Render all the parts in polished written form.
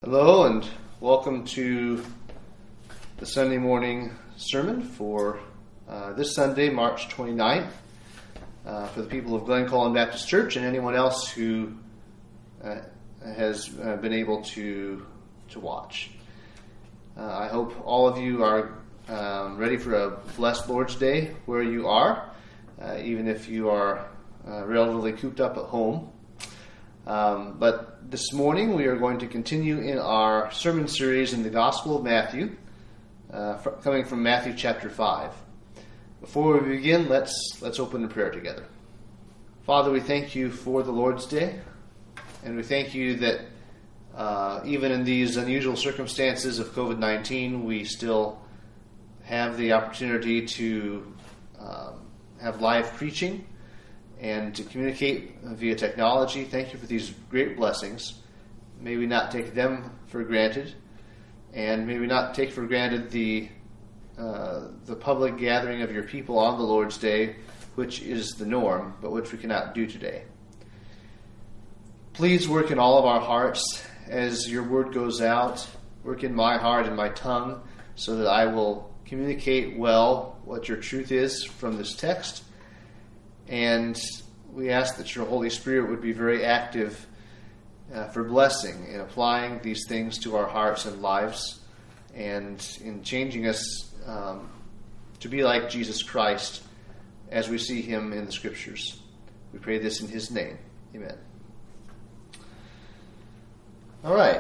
Hello and welcome to the Sunday morning sermon for this Sunday, March 29th, for the people of Glen Colin Baptist Church and anyone else who has been able to watch. I hope all of you are ready for a blessed Lord's Day where you are, even if you are relatively cooped up at home. But this morning we are going to continue in our sermon series in the Gospel of Matthew, coming from Matthew chapter 5. Before we begin, let's open in prayer together. Father, we thank you for the Lord's Day, and we thank you that even in these unusual circumstances of COVID-19, we still have the opportunity to have live preaching and to communicate via technology. Thank you for these great blessings. May we not take them for granted, and may we not take for granted the public gathering of your people on the Lord's Day, which is the norm, but which we cannot do today. Please work in all of our hearts as your word goes out. Work in my heart and my tongue so that I will communicate well what your truth is from this text. And we ask that your Holy Spirit would be very active for blessing in applying these things to our hearts and lives and in changing us to be like Jesus Christ as we see him in the Scriptures. We pray this in his name. Amen. All right.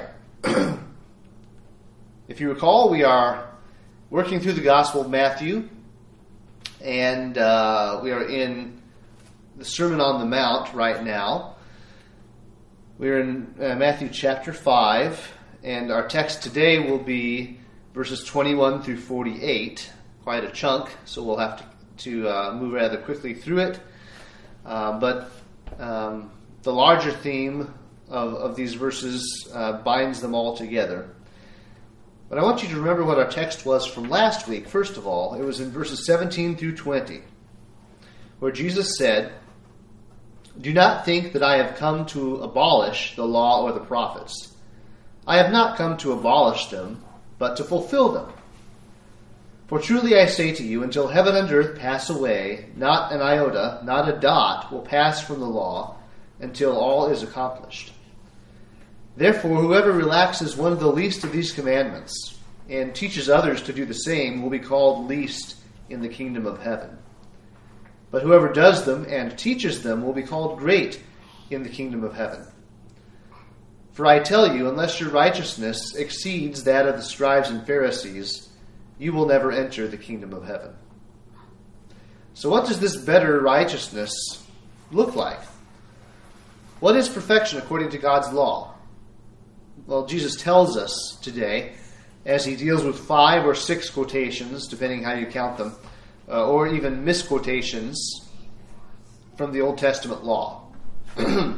If you recall, we are working through the Gospel of Matthew, and we are in the Sermon on the Mount right now. We're in Matthew chapter 5, and our text today will be verses 21 through 48, quite a chunk, so we'll have to move rather quickly through it. But the larger theme of these verses binds them all together. But I want you to remember what our text was from last week. First of all, it was in verses 17 through 20, where Jesus said, "Do not think that I have come to abolish the law or the prophets. I have not come to abolish them, but to fulfill them. For truly I say to you, until heaven and earth pass away, not an iota, not a dot will pass from the law until all is accomplished. Therefore, whoever relaxes one of the least of these commandments and teaches others to do the same will be called least in the kingdom of heaven. But whoever does them and teaches them will be called great in the kingdom of heaven. For I tell you, unless your righteousness exceeds that of the scribes and Pharisees, you will never enter the kingdom of heaven." So what does this better righteousness look like? What is perfection according to God's law? Well, Jesus tells us today, as he deals with 5 or 6 quotations, depending how you count them, or even misquotations from the Old Testament law. The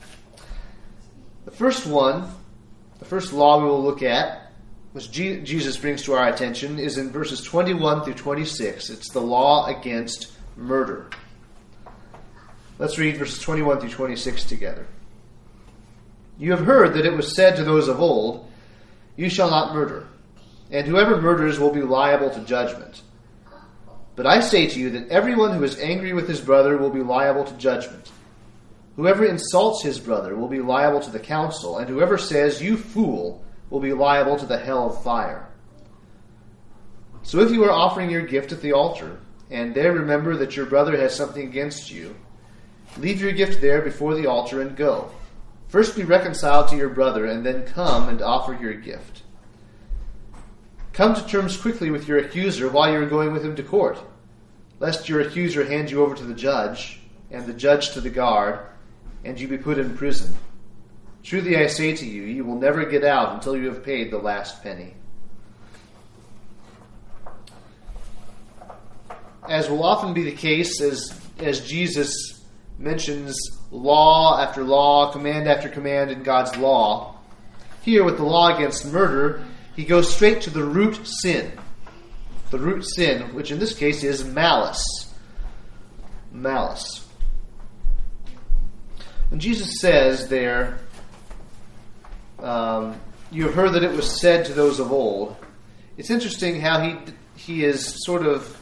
first law we will look at, which Jesus brings to our attention, is in verses 21 through 26. It's the law against murder. Let's read verses 21 through 26 together. "You have heard that it was said to those of old, 'You shall not murder,' and whoever murders will be liable to judgment. But I say to you that everyone who is angry with his brother will be liable to judgment. Whoever insults his brother will be liable to the council, and whoever says, 'You fool,' will be liable to the hell of fire. So if you are offering your gift at the altar, and there remember that your brother has something against you, leave your gift there before the altar and go. First be reconciled to your brother, and then come and offer your gift. Come to terms quickly with your accuser while you are going with him to court, lest your accuser hand you over to the judge, and the judge to the guard, and you be put in prison. Truly I say to you, you will never get out until you have paid the last penny." As will often be the case as Jesus mentions law after law, command after command in God's law, here with the law against murder, he goes straight to the root sin. The root sin, which in this case is malice. Malice. And Jesus says there, you have heard that it was said to those of old. It's interesting how he is sort of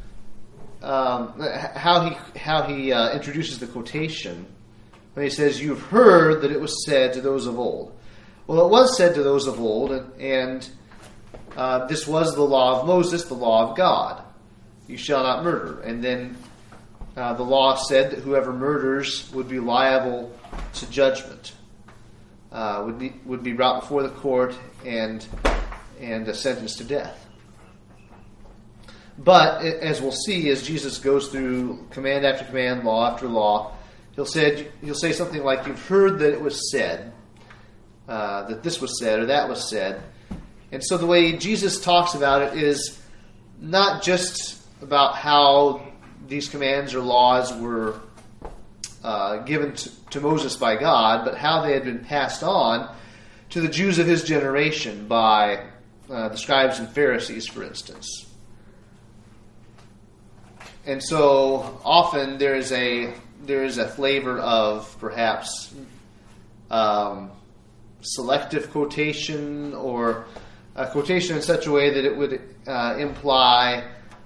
how he introduces the quotation when he says, "You've heard that it was said to those of old." Well, it was said to those of old, and this was the law of Moses, the law of God. You shall not murder. And then the law said that whoever murders would be liable to judgment, would be brought before the court and sentenced to death. But as we'll see, as Jesus goes through command after command, law after law, he'll say something like, "You've heard that it was said, that this was said or that was said." And so the way Jesus talks about it is not just about how these commands or laws were given to Moses by God, but how they had been passed on to the Jews of his generation by the scribes and Pharisees, for instance. And so often there is a flavor of perhaps selective quotation, or a quotation in such a way that it would imply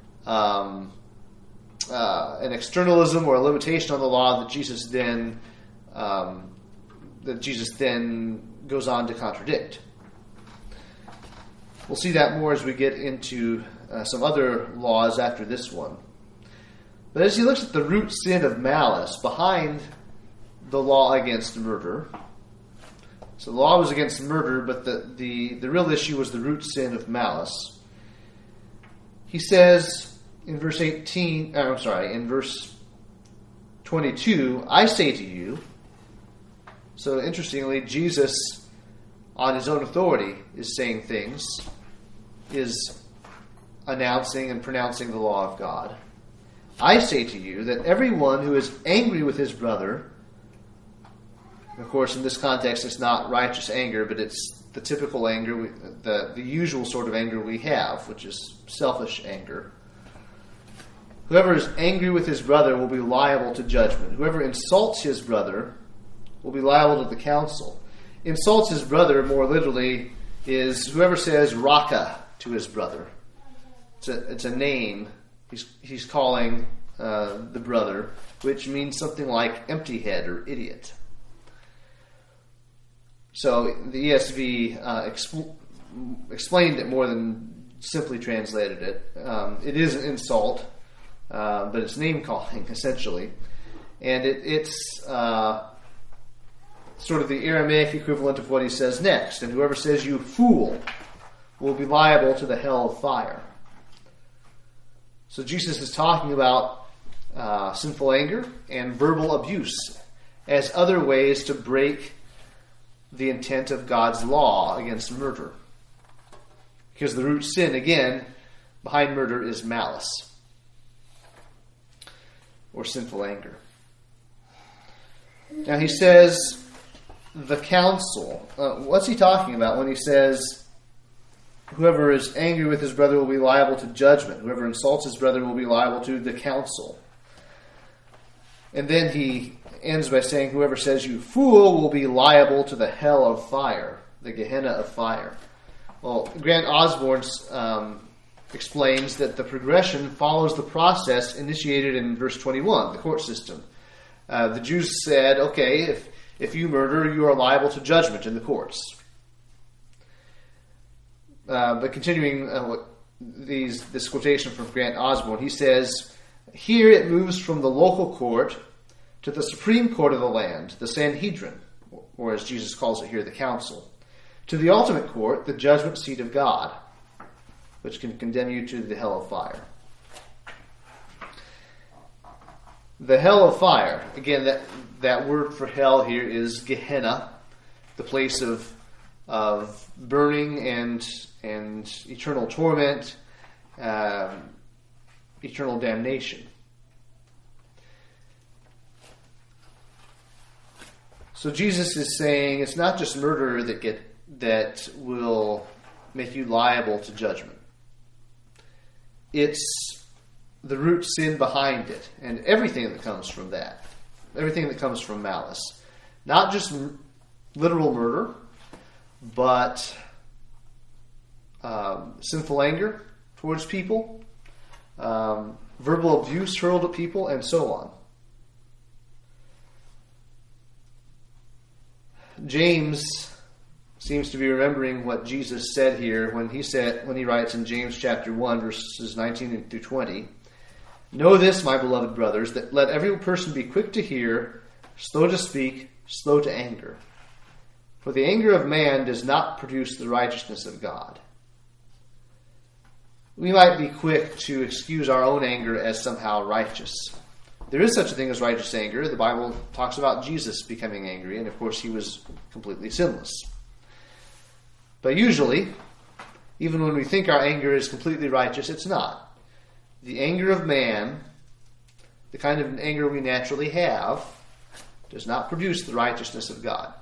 an externalism or a limitation on the law that Jesus then goes on to contradict. We'll see that more as we get into some other laws after this one. But as he looks at the root sin of malice behind the law against murder, so the law was against murder, but the real issue was the root sin of malice. He says in verse 22, "I say to you." So interestingly, Jesus, on his own authority, is saying things, is announcing and pronouncing the law of God. "I say to you that everyone who is angry with his brother," of course, in this context, it's not righteous anger, but it's the typical anger, the usual sort of anger we have, which is selfish anger. "Whoever is angry with his brother will be liable to judgment. Whoever insults his brother will be liable to the council." Insults his brother, more literally, is whoever says "raka" to his brother. It's a name he's calling the brother, which means something like empty head or idiot. So the ESV explained it more than simply translated it. It is an insult, but it's name calling essentially, and it's sort of the Aramaic equivalent of what he says next. "And whoever says you fool will be liable to the hell of fire." So Jesus is talking about sinful anger and verbal abuse as other ways to break the intent of God's law against murder. Because the root sin, again, behind murder is malice or sinful anger. Now he says the council. What's he talking about when he says whoever is angry with his brother will be liable to judgment? Whoever insults his brother will be liable to the council. And then he ends by saying whoever says you fool will be liable to the hell of fire, the Gehenna of fire. Well, Grant Osborne explains that the progression follows the process initiated in verse 21, the court system. The Jews said, okay, if you murder, you are liable to judgment in the courts. But continuing this quotation from Grant Osborne, he says, here it moves from the local court to the supreme court of the land, the Sanhedrin, or as Jesus calls it here, the council, to the ultimate court, the judgment seat of God, which can condemn you to the hell of fire. The hell of fire, again, that word for hell here is Gehenna, the place of burning and eternal torment, eternal damnation. So Jesus is saying it's not just murder that will make you liable to judgment. It's the root sin behind it and everything that comes from that. Everything that comes from malice. Not just literal murder, but sinful anger towards people, verbal abuse hurled at people, and so on. James seems to be remembering what Jesus said here when he writes in James chapter 1, verses 19 through 20, "Know this, my beloved brothers, that let every person be quick to hear, slow to speak, slow to anger. For the anger of man does not produce the righteousness of God." We might be quick to excuse our own anger as somehow righteous. There is such a thing as righteous anger. The Bible talks about Jesus becoming angry, and of course he was completely sinless. But usually, even when we think our anger is completely righteous, it's not. The anger of man, the kind of anger we naturally have, does not produce the righteousness of God.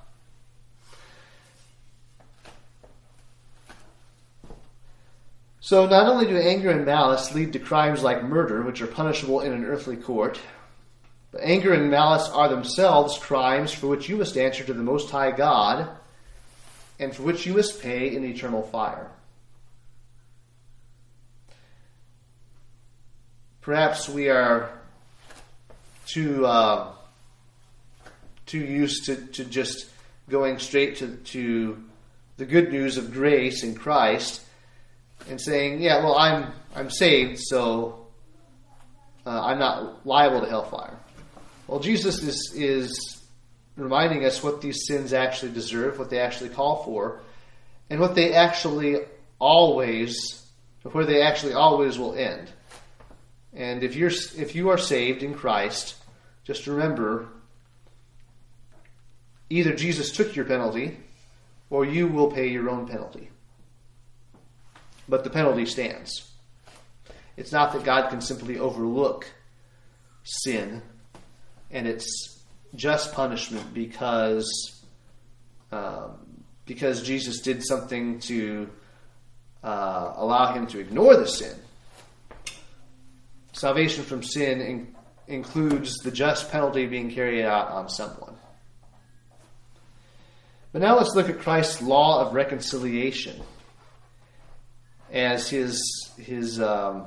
So not only do anger and malice lead to crimes like murder, which are punishable in an earthly court, but anger and malice are themselves crimes for which you must answer to the Most High God, and for which you must pay in eternal fire. Perhaps we are too used to just going straight to the good news of grace in Christ and saying, "Yeah, well, I'm saved, so I'm not liable to hellfire." Well, Jesus is reminding us what these sins actually deserve, what they actually call for, and what they actually always, where they actually always will end. And if you are saved in Christ, just remember, either Jesus took your penalty, or you will pay your own penalty. But the penalty stands. It's not that God can simply overlook sin and its just punishment because Jesus did something to allow him to ignore the sin. Salvation from sin includes the just penalty being carried out on someone. But now let's look at Christ's law of reconciliation as the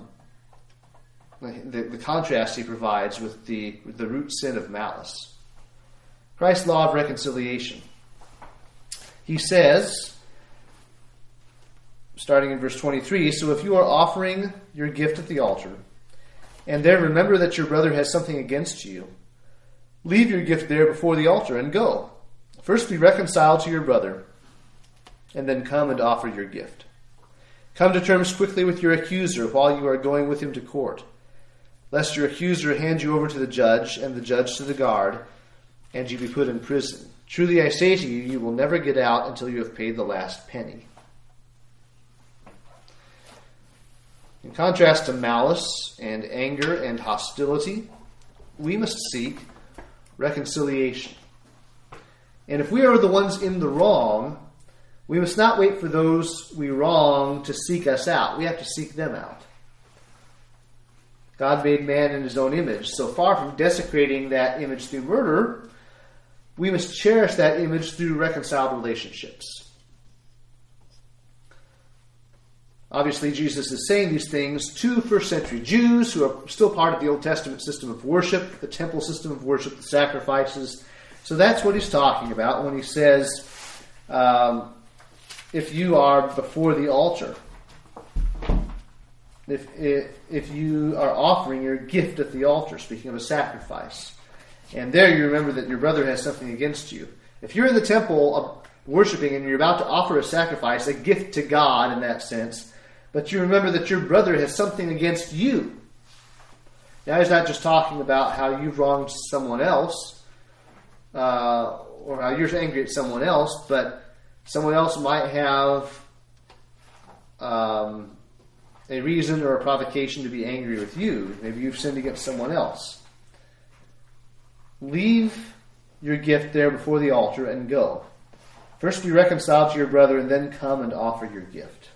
contrast he provides with the root sin of malice. Christ's law of reconciliation. He says, starting in verse 23, "So if you are offering your gift at the altar, and there remember that your brother has something against you, leave your gift there before the altar and go. First be reconciled to your brother, and then come and offer your gift. Come to terms quickly with your accuser while you are going with him to court, lest your accuser hand you over to the judge, and the judge to the guard, and you be put in prison. Truly I say to you, you will never get out until you have paid the last penny." In contrast to malice and anger and hostility, we must seek reconciliation. And if we are the ones in the wrong, we must not wait for those we wrong to seek us out. We have to seek them out. God made man in his own image. So far from desecrating that image through murder, we must cherish that image through reconciled relationships. Obviously, Jesus is saying these things to first century Jews who are still part of the Old Testament system of worship, the temple system of worship, the sacrifices. So that's what he's talking about when he says, if you are before the altar, if you are offering your gift at the altar, speaking of a sacrifice, and there you remember that your brother has something against you. If you're in the temple worshiping and you're about to offer a sacrifice, a gift to God in that sense, but you remember that your brother has something against you. Now he's not just talking about how you've wronged someone else, or how you're angry at someone else, but someone else might have a reason or a provocation to be angry with you. Maybe you've sinned against someone else. Leave your gift there before the altar and go. First be reconciled to your brother and then come and offer your gift.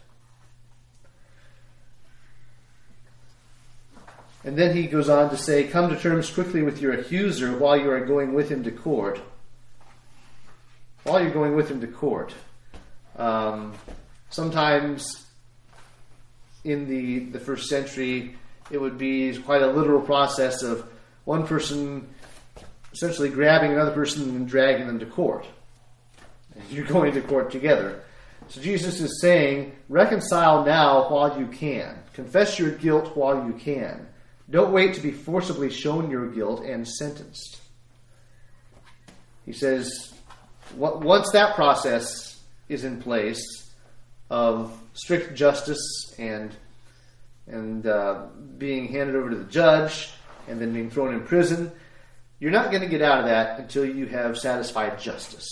And then he goes on to say, come to terms quickly with your accuser while you are going with him to court. While you're going with him to court. Sometimes in the first century, it would be quite a literal process of one person essentially grabbing another person and dragging them to court. And you're going to court together. So Jesus is saying, reconcile now while you can. Confess your guilt while you can. Don't wait to be forcibly shown your guilt and sentenced. He says, once that process is in place of strict justice and being handed over to the judge and then being thrown in prison, you're not going to get out of that until you have satisfied justice.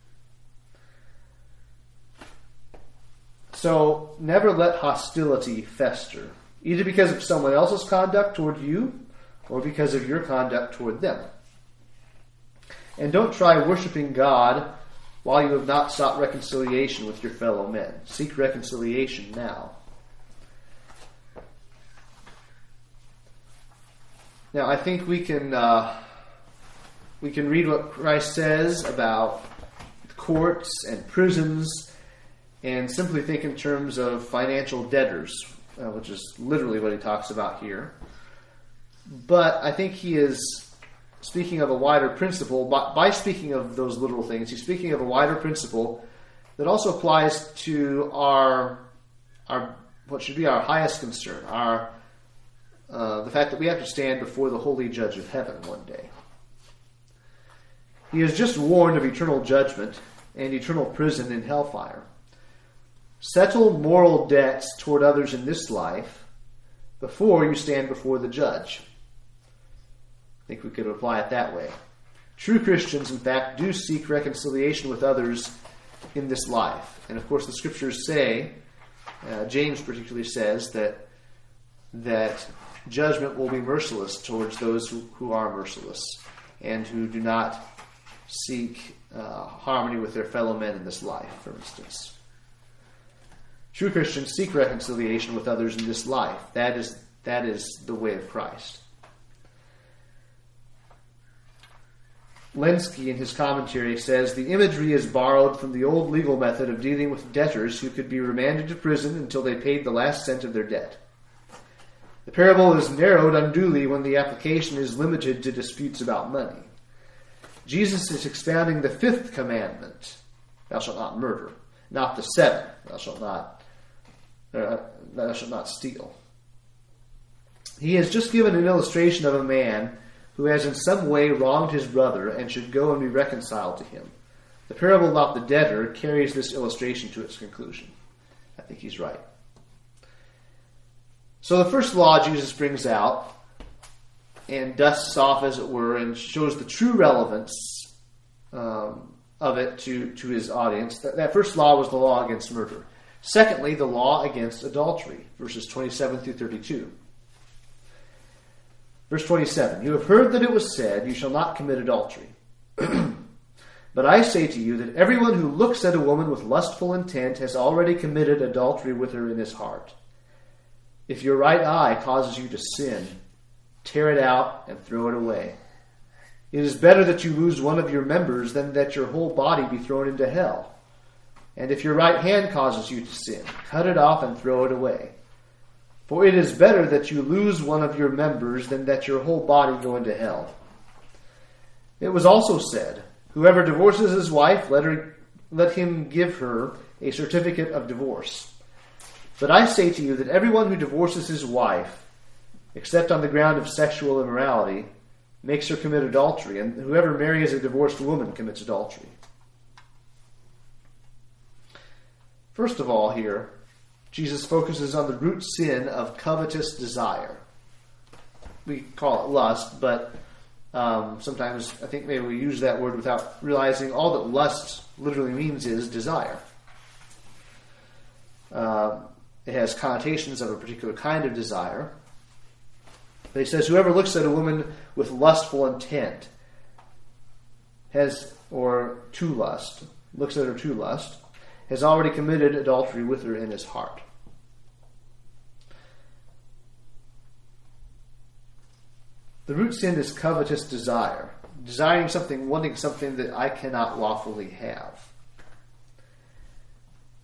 So never let hostility fester, either because of someone else's conduct toward you or because of your conduct toward them. And don't try worshiping God while you have not sought reconciliation with your fellow men. Seek reconciliation now. Now, I think we can read what Christ says about courts and prisons and simply think in terms of financial debtors, which is literally what he talks about here. But I think he is speaking of a wider principle. By speaking of those literal things, he's speaking of a wider principle that also applies to our what should be our highest concern, the fact that we have to stand before the holy judge of heaven one day. He has just warned of eternal judgment and eternal prison in hellfire. Settle moral debts toward others in this life before you stand before the judge. I think we could apply it that way. True Christians, in fact, do seek reconciliation with others in this life. And of course the scriptures say, James particularly says, that judgment will be merciless towards those who are merciless and who do not seek harmony with their fellow men in this life, for instance. True Christians seek reconciliation with others in this life. That is the way of Christ. Lenski, in his commentary, says, the imagery is borrowed from the old legal method of dealing with debtors who could be remanded to prison until they paid the last cent of their debt. The parable is narrowed unduly when the application is limited to disputes about money. Jesus is expounding the fifth commandment, thou shalt not murder, not the seven, thou shalt not steal. He has just given an illustration of a man who has in some way wronged his brother and should go and be reconciled to him. The parable about the debtor carries this illustration to its conclusion. I think he's right. So the first law Jesus brings out and dusts off, as it were, and shows the true relevance of it to his audience. That first law was the law against murder. Secondly, the law against adultery, verses 27 through 32. Verse 27, you have heard that it was said, you shall not commit adultery. But I say to you that everyone who looks at a woman with lustful intent has already committed adultery with her in his heart. If your right eye causes you to sin, tear it out and throw it away. It is better that you lose one of your members than that your whole body be thrown into hell. And if your right hand causes you to sin, cut it off and throw it away. For it is better that you lose one of your members than that your whole body go into hell. It was also said, whoever divorces his wife, let him give her a certificate of divorce. But I say to you that everyone who divorces his wife, except on the ground of sexual immorality, makes her commit adultery, and whoever marries a divorced woman commits adultery. First of all here, Jesus focuses on the root sin of covetous desire. We call it lust, but sometimes I think maybe we use that word without realizing all that lust literally means is desire. It has connotations of a particular kind of desire. But he says, whoever looks at a woman with lustful intent looks at her to lust, has already committed adultery with her in his heart. The root sin is covetous desire, desiring something, wanting something that I cannot lawfully have.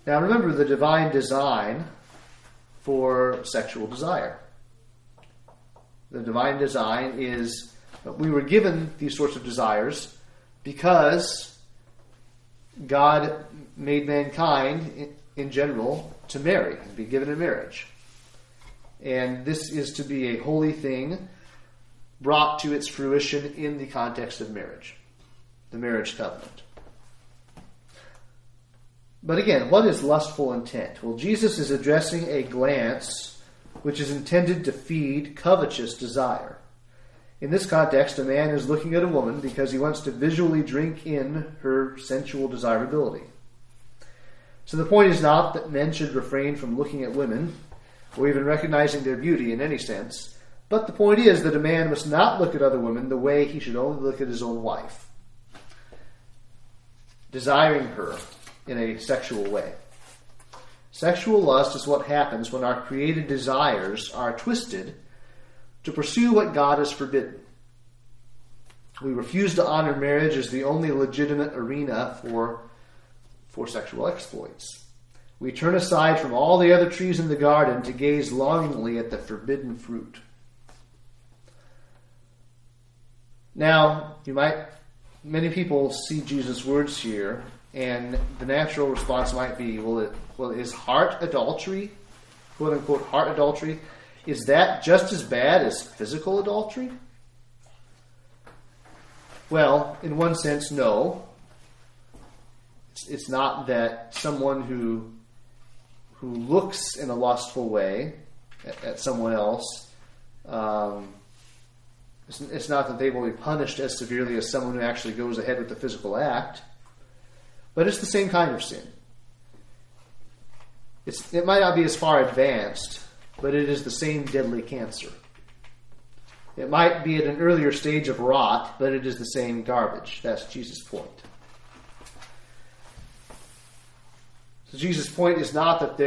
Now remember the divine design for sexual desire. The divine design is that we were given these sorts of desires because God made mankind in general to marry and be given in marriage. And this is to be a holy thing brought to its fruition in the context of marriage, the marriage covenant. But again, what is lustful intent? Well, Jesus is addressing a glance which is intended to feed covetous desire. In this context, a man is looking at a woman because he wants to visually drink in her sensual desirability. So the point is not that men should refrain from looking at women or even recognizing their beauty in any sense, but the point is that a man must not look at other women the way he should only look at his own wife, desiring her in a sexual way. Sexual lust is what happens when our created desires are twisted to pursue what God has forbidden. We refuse to honor marriage as the only legitimate arena for sexual exploits. We turn aside from all the other trees in the garden to gaze longingly at the forbidden fruit. Now, many people see Jesus' words here, and the natural response might be, well, is heart adultery, quote unquote heart adultery, is that just as bad as physical adultery? Well, in one sense, no. It's not that someone who looks in a lustful way at someone else, it's not that they will be punished as severely as someone who actually goes ahead with the physical act, but it's the same kind of sin. It might not be as far advanced, but it is the same deadly cancer. It might be at an earlier stage of rot, but it is the same garbage. That's Jesus' point. So Jesus' point is not that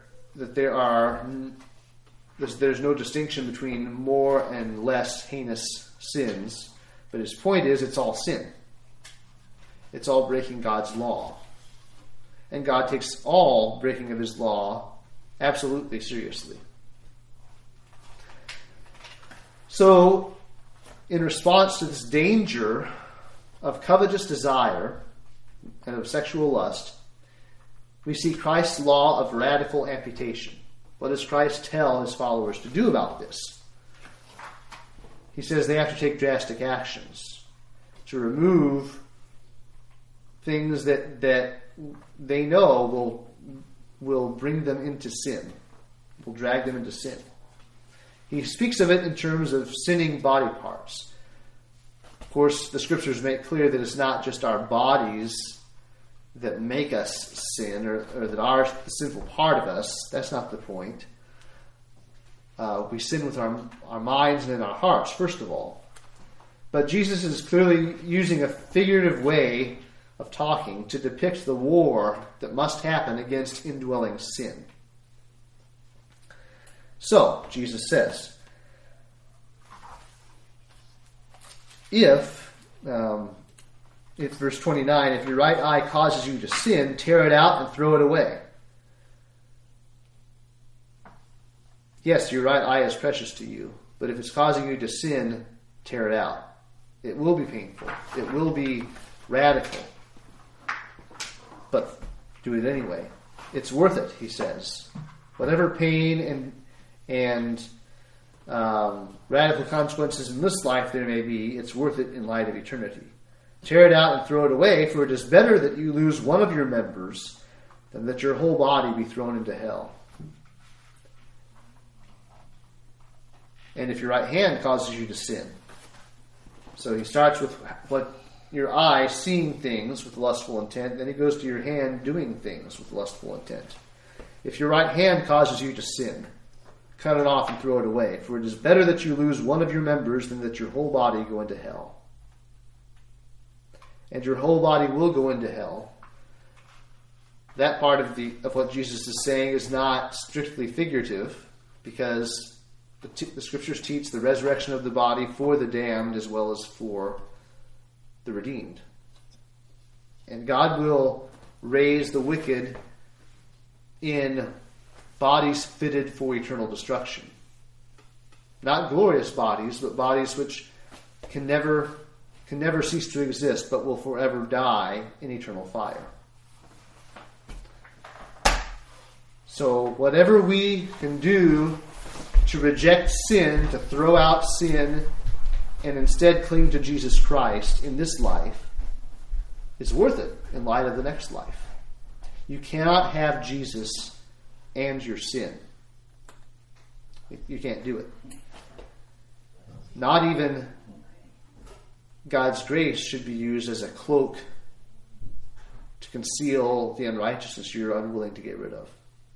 there's no distinction between more and less heinous sins, but his point is it's all sin. It's all breaking God's law. And God takes all breaking of his law absolutely seriously. So, in response to this danger of covetous desire and of sexual lust, we see Christ's law of radical amputation. What does Christ tell his followers to do about this? He says they have to take drastic actions to remove things that they know will bring them into sin, will drag them into sin. He speaks of it in terms of sinning body parts. Of course, the scriptures make clear that it's not just our bodies that make us sin or that are the sinful part of us. That's not the point. We sin with our minds and in our hearts, first of all. But Jesus is clearly using a figurative way of talking to depict the war that must happen against indwelling sin. So, Jesus says, if verse 29, if your right eye causes you to sin, tear it out and throw it away. Yes, your right eye is precious to you, but if it's causing you to sin, tear it out. It will be painful. It will be radical. But do it anyway. It's worth it, he says. Whatever pain and radical consequences in this life there may be, it's worth it in light of eternity. Tear it out and throw it away, for it is better that you lose one of your members than that your whole body be thrown into hell. And if your right hand causes you to sin. So he starts with what your eye seeing things with lustful intent, then he goes to your hand doing things with lustful intent. If your right hand causes you to sin, cut it off and throw it away, for it is better that you lose one of your members than that your whole body go into hell. And your whole body will go into hell. That part of what Jesus is saying is not strictly figurative, because the scriptures teach the resurrection of the body for the damned as well as for the redeemed. And God will raise the wicked in bodies fitted for eternal destruction. Not glorious bodies, but bodies which can never cease to exist, but will forever die in eternal fire. So whatever we can do to reject sin, to throw out sin, and instead cling to Jesus Christ in this life, is worth it in light of the next life. You cannot have Jesus and your sin. You can't do it. Not even God's grace should be used as a cloak to conceal the unrighteousness you're unwilling to get rid of.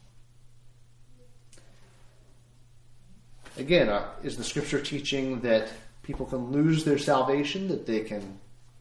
Again, is the Scripture teaching that people can lose their salvation, that they can,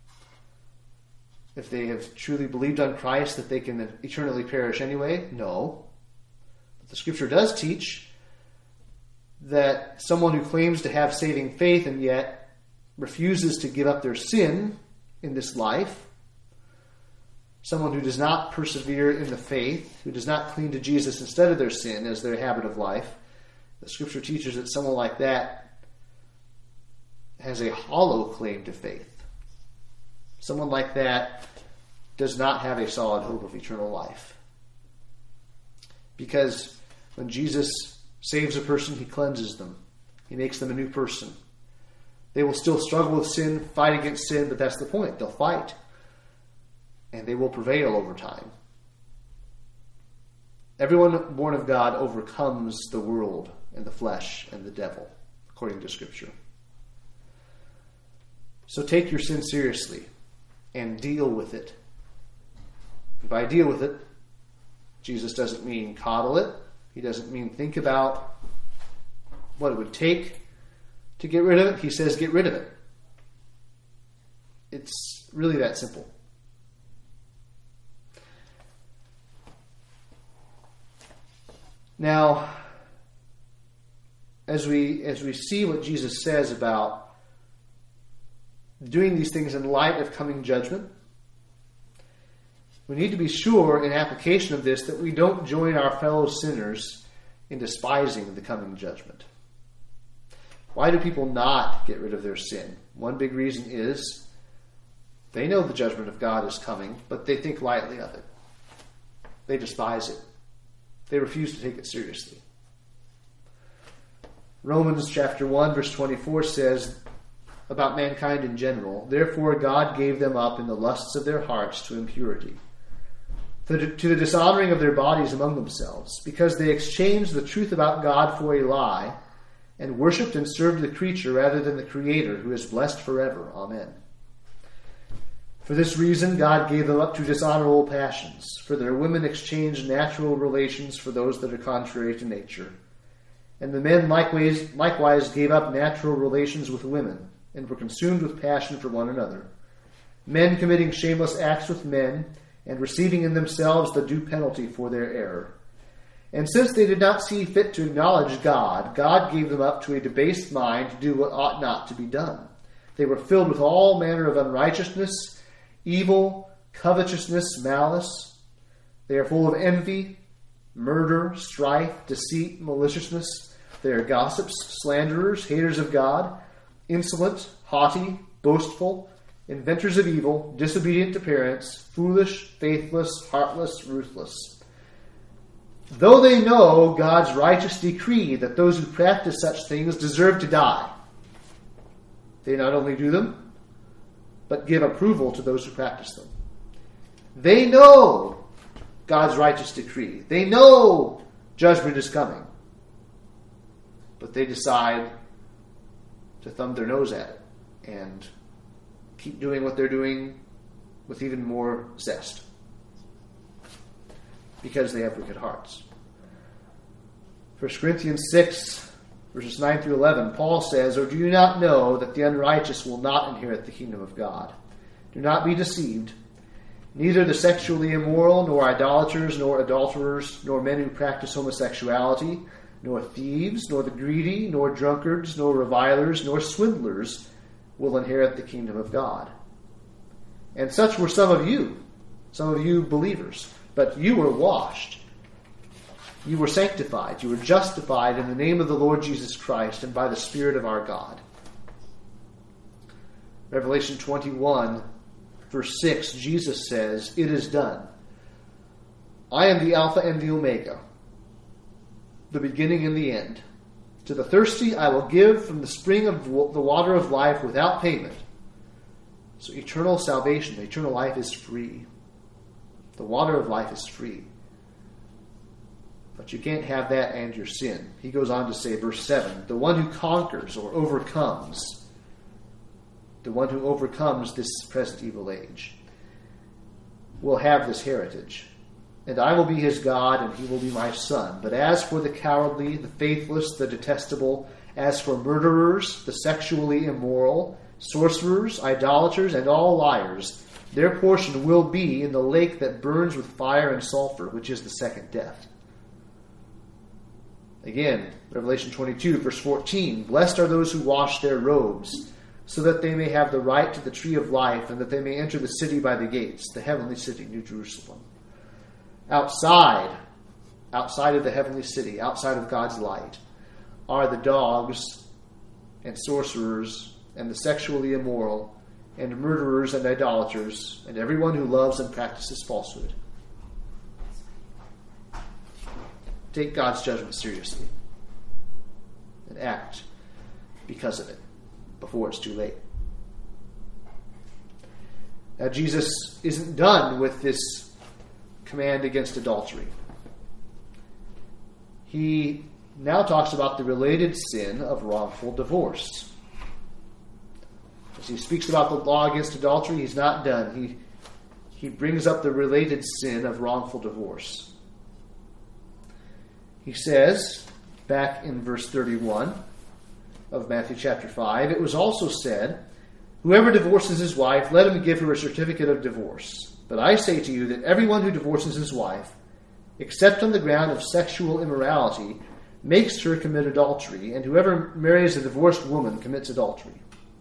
if they have truly believed on Christ, that they can eternally perish anyway? No. But the Scripture does teach that someone who claims to have saving faith and yet refuses to give up their sin in this life, someone who does not persevere in the faith, who does not cling to Jesus instead of their sin as their habit of life, the Scripture teaches that someone like that has a hollow claim to faith. Someone like that does not have a solid hope of eternal life. Because when Jesus saves a person, he cleanses them. He makes them a new person. They will still struggle with sin, fight against sin, but that's the point. They'll fight. And they will prevail over time. Everyone born of God overcomes the world and the flesh and the devil, according to Scripture. So take your sin seriously and deal with it. And by deal with it, Jesus doesn't mean coddle it. He doesn't mean think about what it would take to get rid of it. He says get rid of it. It's really that simple. Now, as we see what Jesus says about doing these things in light of coming judgment, we need to be sure in application of this that we don't join our fellow sinners in despising the coming judgment. Why do people not get rid of their sin? One big reason is they know the judgment of God is coming, but they think lightly of it. They despise it. They refuse to take it seriously. Romans chapter 1 verse 24 says about mankind in general, "Therefore God gave them up in the lusts of their hearts to impurity, to the dishonoring of their bodies among themselves, because they exchanged the truth about God for a lie, and worshipped and served the creature rather than the Creator, who is blessed forever. Amen. For this reason God gave them up to dishonorable passions, for their women exchanged natural relations for those that are contrary to nature. And the men likewise gave up natural relations with women, and were consumed with passion for one another, men committing shameless acts with men, and receiving in themselves the due penalty for their error. And since they did not see fit to acknowledge God, God gave them up to a debased mind to do what ought not to be done. They were filled with all manner of unrighteousness, evil, covetousness, malice. They are full of envy, murder, strife, deceit, maliciousness. They are gossips, slanderers, haters of God, insolent, haughty, boastful, inventors of evil, disobedient to parents, foolish, faithless, heartless, ruthless. Though they know God's righteous decree that those who practice such things deserve to die, they not only do them, but give approval to those who practice them. They know God's righteous decree. They know judgment is coming. But they decide to thumb their nose at it and keep doing what they're doing with even more zest, because they have wicked hearts. 1 Corinthians 6, verses 9 through 11, Paul says, "Or do you not know that the unrighteous will not inherit the kingdom of God? Do not be deceived. Neither the sexually immoral, nor idolaters, nor adulterers, nor men who practice homosexuality, nor thieves, nor the greedy, nor drunkards, nor revilers, nor swindlers will inherit the kingdom of God. And such were some of you believers. But you were washed, You were sanctified, you were justified in the name of the Lord Jesus Christ and by the Spirit of our God. Revelation 21, verse 6, Jesus says, "It is done. I am the Alpha and the Omega, the beginning and the end. To the thirsty I will give from the spring of the water of life without payment." So eternal salvation, eternal life is free. The water of life is free. But you can't have that and your sin. He goes on to say, verse 7, "The one who conquers or overcomes," the one who overcomes this present evil age, "will have this heritage. And I will be his God, and he will be my son. But as for the cowardly, the faithless, the detestable, as for murderers, the sexually immoral, sorcerers, idolaters, and all liars, their portion will be in the lake that burns with fire and sulfur, which is the second death." Again, Revelation 22, verse 14, "Blessed are those who wash their robes, so that they may have the right to the tree of life, and that they may enter the city by the gates, the heavenly city, New Jerusalem." Outside of the heavenly city, outside of God's light, are the dogs and sorcerers and the sexually immoral and murderers and idolaters and everyone who loves and practices falsehood. Take God's judgment seriously and act because of it before it's too late. Now, Jesus isn't done with this command against adultery. He now talks about the related sin of wrongful divorce. As he speaks about the law against adultery, he's not done. He brings up the related sin of wrongful divorce. He says, back in verse 31 of Matthew chapter 5, "It was also said, 'Whoever divorces his wife, let him give her a certificate of divorce. But I say to you that everyone who divorces his wife, except on the ground of sexual immorality, makes her commit adultery, and whoever marries a divorced woman commits adultery.'"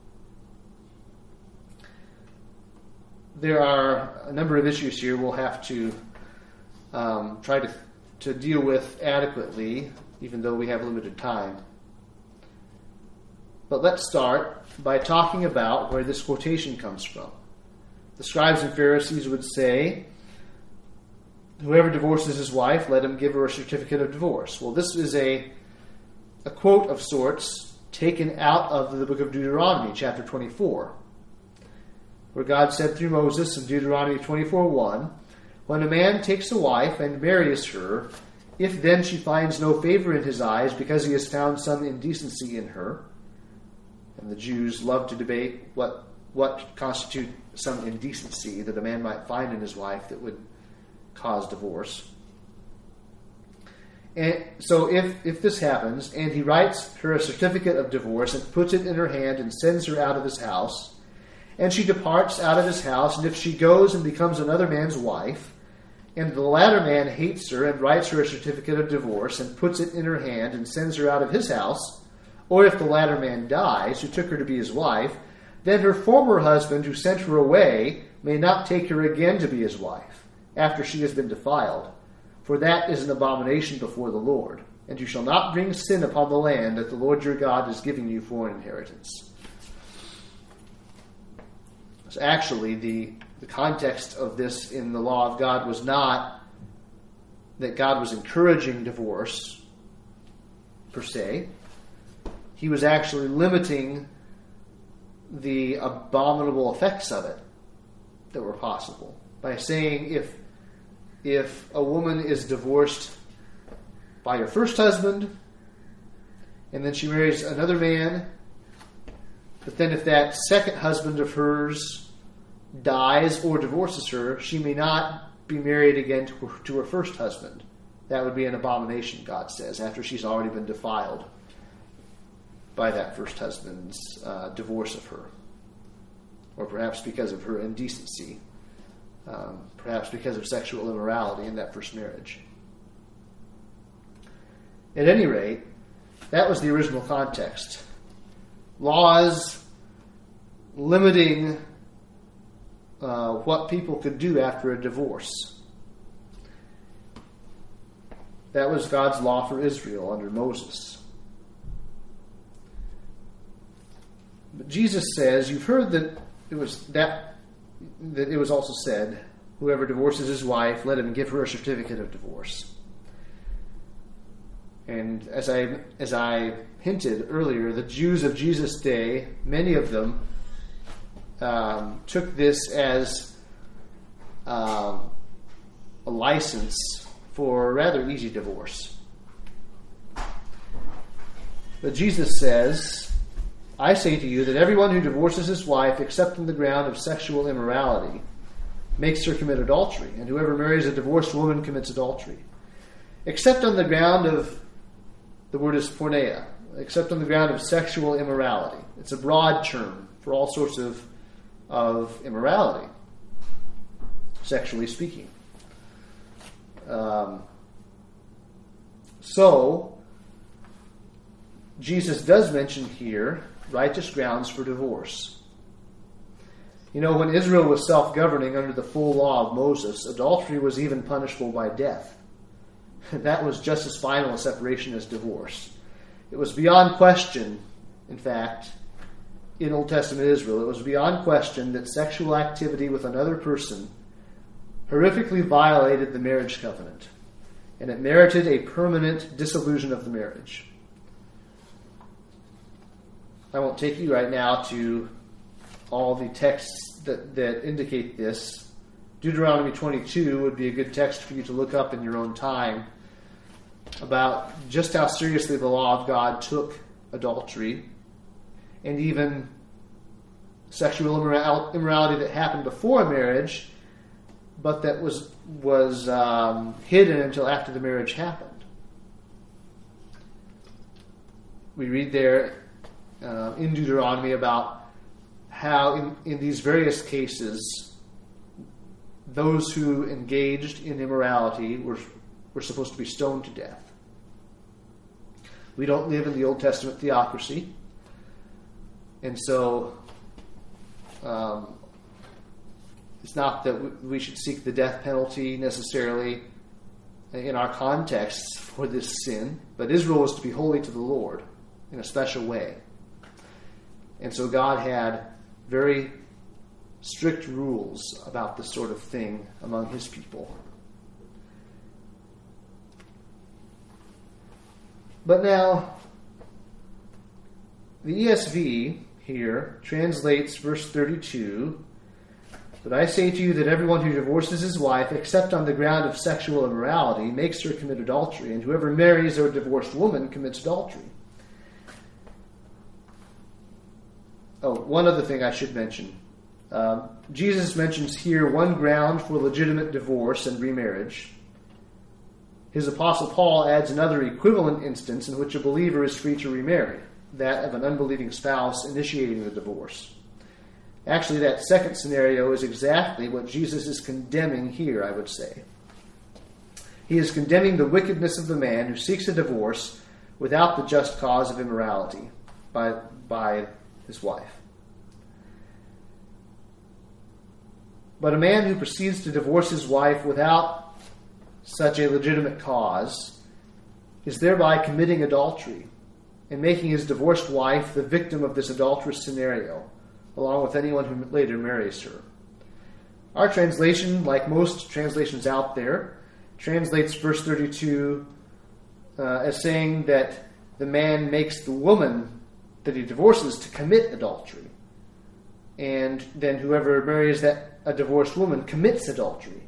There are a number of issues here we'll have to try to deal with adequately, even though we have limited time. But let's start by talking about where this quotation comes from. The scribes and Pharisees would say, "Whoever divorces his wife, let him give her a certificate of divorce." Well, this is a quote of sorts taken out of the book of Deuteronomy, chapter 24, where God said through Moses in Deuteronomy 24:1, "When a man takes a wife and marries her, if then she finds no favor in his eyes because he has found some indecency in her," and the Jews love to debate what constitutes some indecency that a man might find in his wife that would cause divorce. And so if this happens, and he writes her a certificate of divorce and puts it in her hand and sends her out of his house, and she departs out of his house, and if she goes and becomes another man's wife, and the latter man hates her and writes her a certificate of divorce and puts it in her hand and sends her out of his house, or if the latter man dies, who took her to be his wife, then her former husband who sent her away may not take her again to be his wife, after she has been defiled. For that is an abomination before the Lord. And you shall not bring sin upon the land that the Lord your God is giving you for an inheritance. So actually, the context of this in the law of God was not that God was encouraging divorce, per se. He was actually limiting the abominable effects of it that were possible by saying if a woman is divorced by her first husband and then she marries another man, but then if that second husband of hers dies or divorces her, she may not be married again to her first husband. That would be an abomination, God says, after she's already been defiled by that first husband's divorce of her. Or perhaps because of her indecency. Perhaps because of sexual immorality in that first marriage. At any rate, that was the original context. Laws limiting what people could do after a divorce. That was God's law for Israel under Moses. But Jesus says, you've heard that it was also said, whoever divorces his wife, let him give her a certificate of divorce. And as I hinted earlier, the Jews of Jesus' day, many of them took this as a license for a rather easy divorce. But Jesus says, I say to you that everyone who divorces his wife except on the ground of sexual immorality makes her commit adultery, and whoever marries a divorced woman commits adultery. Except on the ground of, the word is porneia, except on the ground of sexual immorality. It's a broad term for all sorts of immorality, sexually speaking. So, Jesus does mention here righteous grounds for divorce. You know, when Israel was self-governing under the full law of Moses, adultery was even punishable by death. That was just as final a separation as divorce. It was beyond question, in fact, in Old Testament Israel, it was beyond question that sexual activity with another person horrifically violated the marriage covenant, and it merited a permanent dissolution of the marriage. I won't take you right now to all the texts that indicate this. Deuteronomy 22 would be a good text for you to look up in your own time about just how seriously the law of God took adultery and even sexual immorality that happened before marriage, but that was hidden until after the marriage happened. We read there in Deuteronomy about how in these various cases those who engaged in immorality were supposed to be stoned to death. We don't live in the Old Testament theocracy, and so it's not that we should seek the death penalty necessarily in our contexts for this sin, but Israel was to be holy to the Lord in a special way. And so God had very strict rules about this sort of thing among his people. But now, the ESV here translates verse 32, but I say to you that everyone who divorces his wife, except on the ground of sexual immorality, makes her commit adultery, and whoever marries a divorced woman commits adultery. Oh, one other thing I should mention. Jesus mentions here one ground for legitimate divorce and remarriage. His apostle Paul adds another equivalent instance in which a believer is free to remarry, that of an unbelieving spouse initiating the divorce. Actually, that second scenario is exactly what Jesus is condemning here, I would say. He is condemning the wickedness of the man who seeks a divorce without the just cause of immorality by his wife. But a man who proceeds to divorce his wife without such a legitimate cause is thereby committing adultery and making his divorced wife the victim of this adulterous scenario, along with anyone who later marries her. Our translation, like most translations out there, translates verse 32 as saying that the man makes the woman that he divorces to commit adultery. And then whoever marries a divorced woman commits adultery.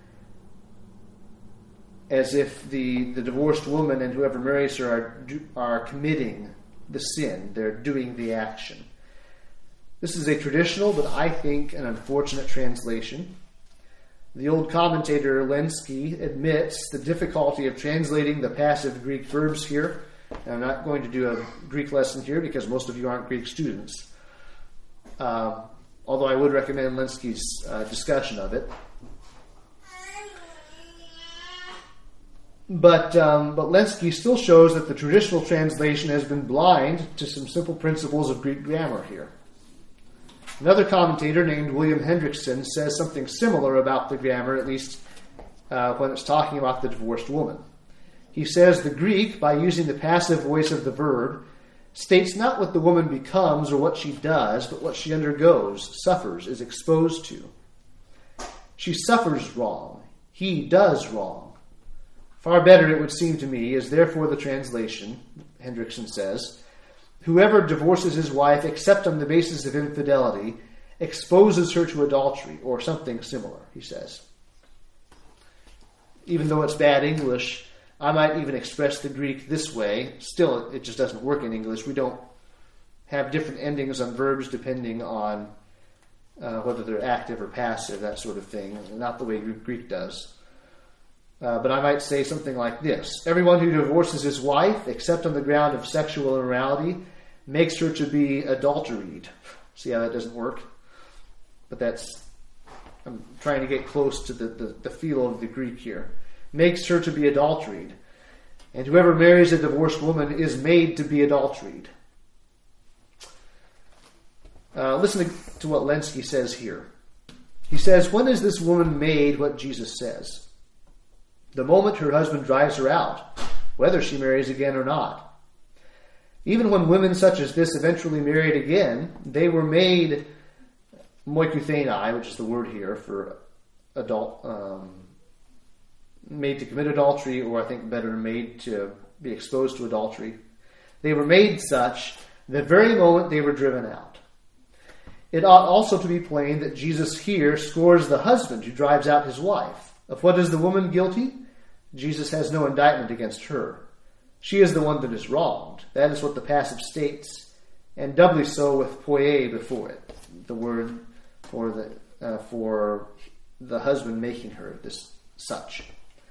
As if the divorced woman and whoever marries her are committing the sin. They're doing the action. This is a traditional, but I think an unfortunate translation. The old commentator Lenski admits the difficulty of translating the passive Greek verbs here. And I'm not going to do a Greek lesson here because most of you aren't Greek students. Although I would recommend Lenski's discussion of it. But Lenski still shows that the traditional translation has been blind to some simple principles of Greek grammar here. Another commentator named William Hendrickson says something similar about the grammar, at least when it's talking about the divorced woman. He says the Greek, by using the passive voice of the verb, states not what the woman becomes or what she does, but what she undergoes, suffers, is exposed to. She suffers wrong. He does wrong. Far better, it would seem to me, is therefore the translation, Hendrickson says, whoever divorces his wife except on the basis of infidelity exposes her to adultery, or something similar, he says. Even though it's bad English, I might even express the Greek this way. Still, it just doesn't work in English. We don't have different endings on verbs depending on whether they're active or passive, that sort of thing. Not the way Greek does. But I might say something like this. Everyone who divorces his wife, except on the ground of sexual immorality, makes her to be adulteried. See how that doesn't work? But I'm trying to get close to the feel of the Greek here. Makes her to be adulteried. And whoever marries a divorced woman is made to be adulteried. Listen to what Lenski says here. He says, when is this woman made what Jesus says? The moment her husband drives her out, whether she marries again or not. Even when women such as this eventually married again, they were made moikuthenai, which is the word here for made to commit adultery, or I think better, made to be exposed to adultery. They were made such the very moment they were driven out. It ought also to be plain that Jesus here scores the husband who drives out his wife. Of what is the woman guilty? Jesus has no indictment against her. She is the one that is wronged. That is what the passage states, and doubly so with poie before it, the word for the husband making her this such.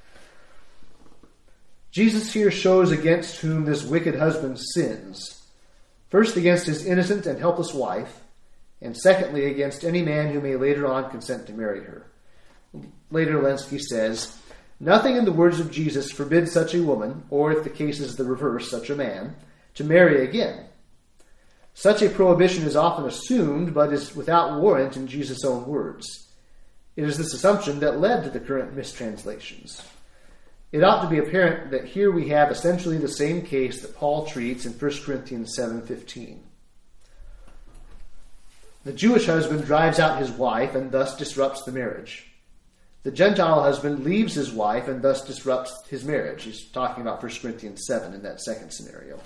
Jesus here shows against whom this wicked husband sins. First against his innocent and helpless wife, and secondly against any man who may later on consent to marry her. Later, Lenski says, nothing in the words of Jesus forbids such a woman, or if the case is the reverse, such a man, to marry again. Such a prohibition is often assumed, but is without warrant in Jesus' own words. It is this assumption that led to the current mistranslations. It ought to be apparent that here we have essentially the same case that Paul treats in 1 Corinthians 7:15. The Jewish husband drives out his wife and thus disrupts the marriage. The Gentile husband leaves his wife and thus disrupts his marriage. He's talking about 1 Corinthians 7 in that second scenario.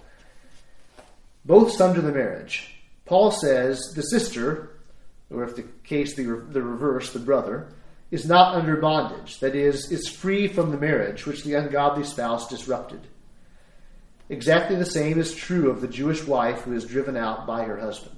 Both sunder the marriage. Paul says the sister, or if the case be the reverse, the brother, is not under bondage, that is free from the marriage which the ungodly spouse disrupted. Exactly the same is true of the Jewish wife who is driven out by her husband.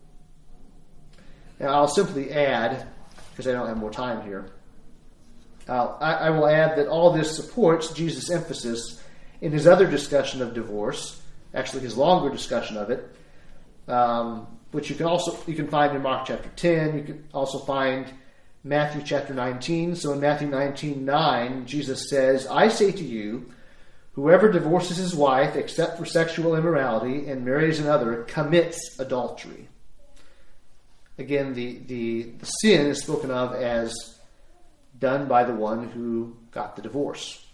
Now I'll simply add, because I don't have more time here, I will add that all this supports Jesus' emphasis in his other discussion of divorce, actually his longer discussion of it, which you can find in Mark chapter 10. You can also find Matthew chapter 19. So in Matthew 19:9, Jesus says, I say to you, whoever divorces his wife except for sexual immorality and marries another commits adultery. Again, the sin is spoken of as done by the one who got the divorce.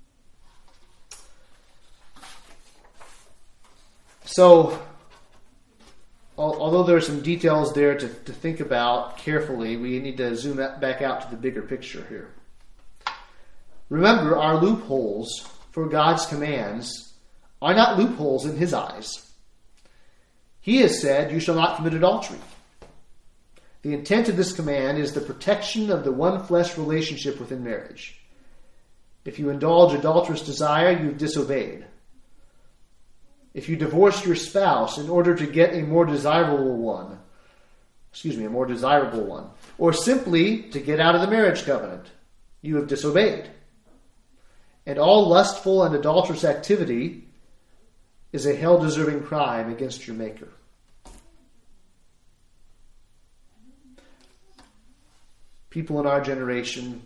So, although there are some details there to think about carefully, we need to zoom back out to the bigger picture here. Remember, our loopholes for God's commands are not loopholes in his eyes. He has said, you shall not commit adultery. The intent of this command is the protection of the one-flesh relationship within marriage. If you indulge adulterous desire, you've disobeyed. If you divorce your spouse in order to get a more desirable one, or simply to get out of the marriage covenant, you have disobeyed. And all lustful and adulterous activity is a hell-deserving crime against your Maker. People in our generation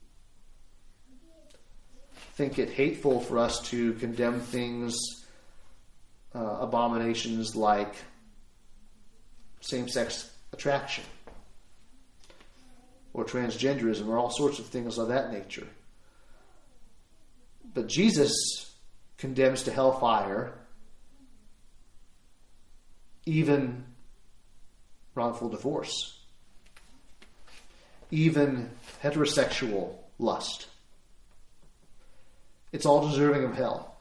think it hateful for us to condemn things, abominations like same-sex attraction or transgenderism or all sorts of things of that nature. But Jesus condemns to hellfire even wrongful divorce, even heterosexual lust. It's all deserving of hell.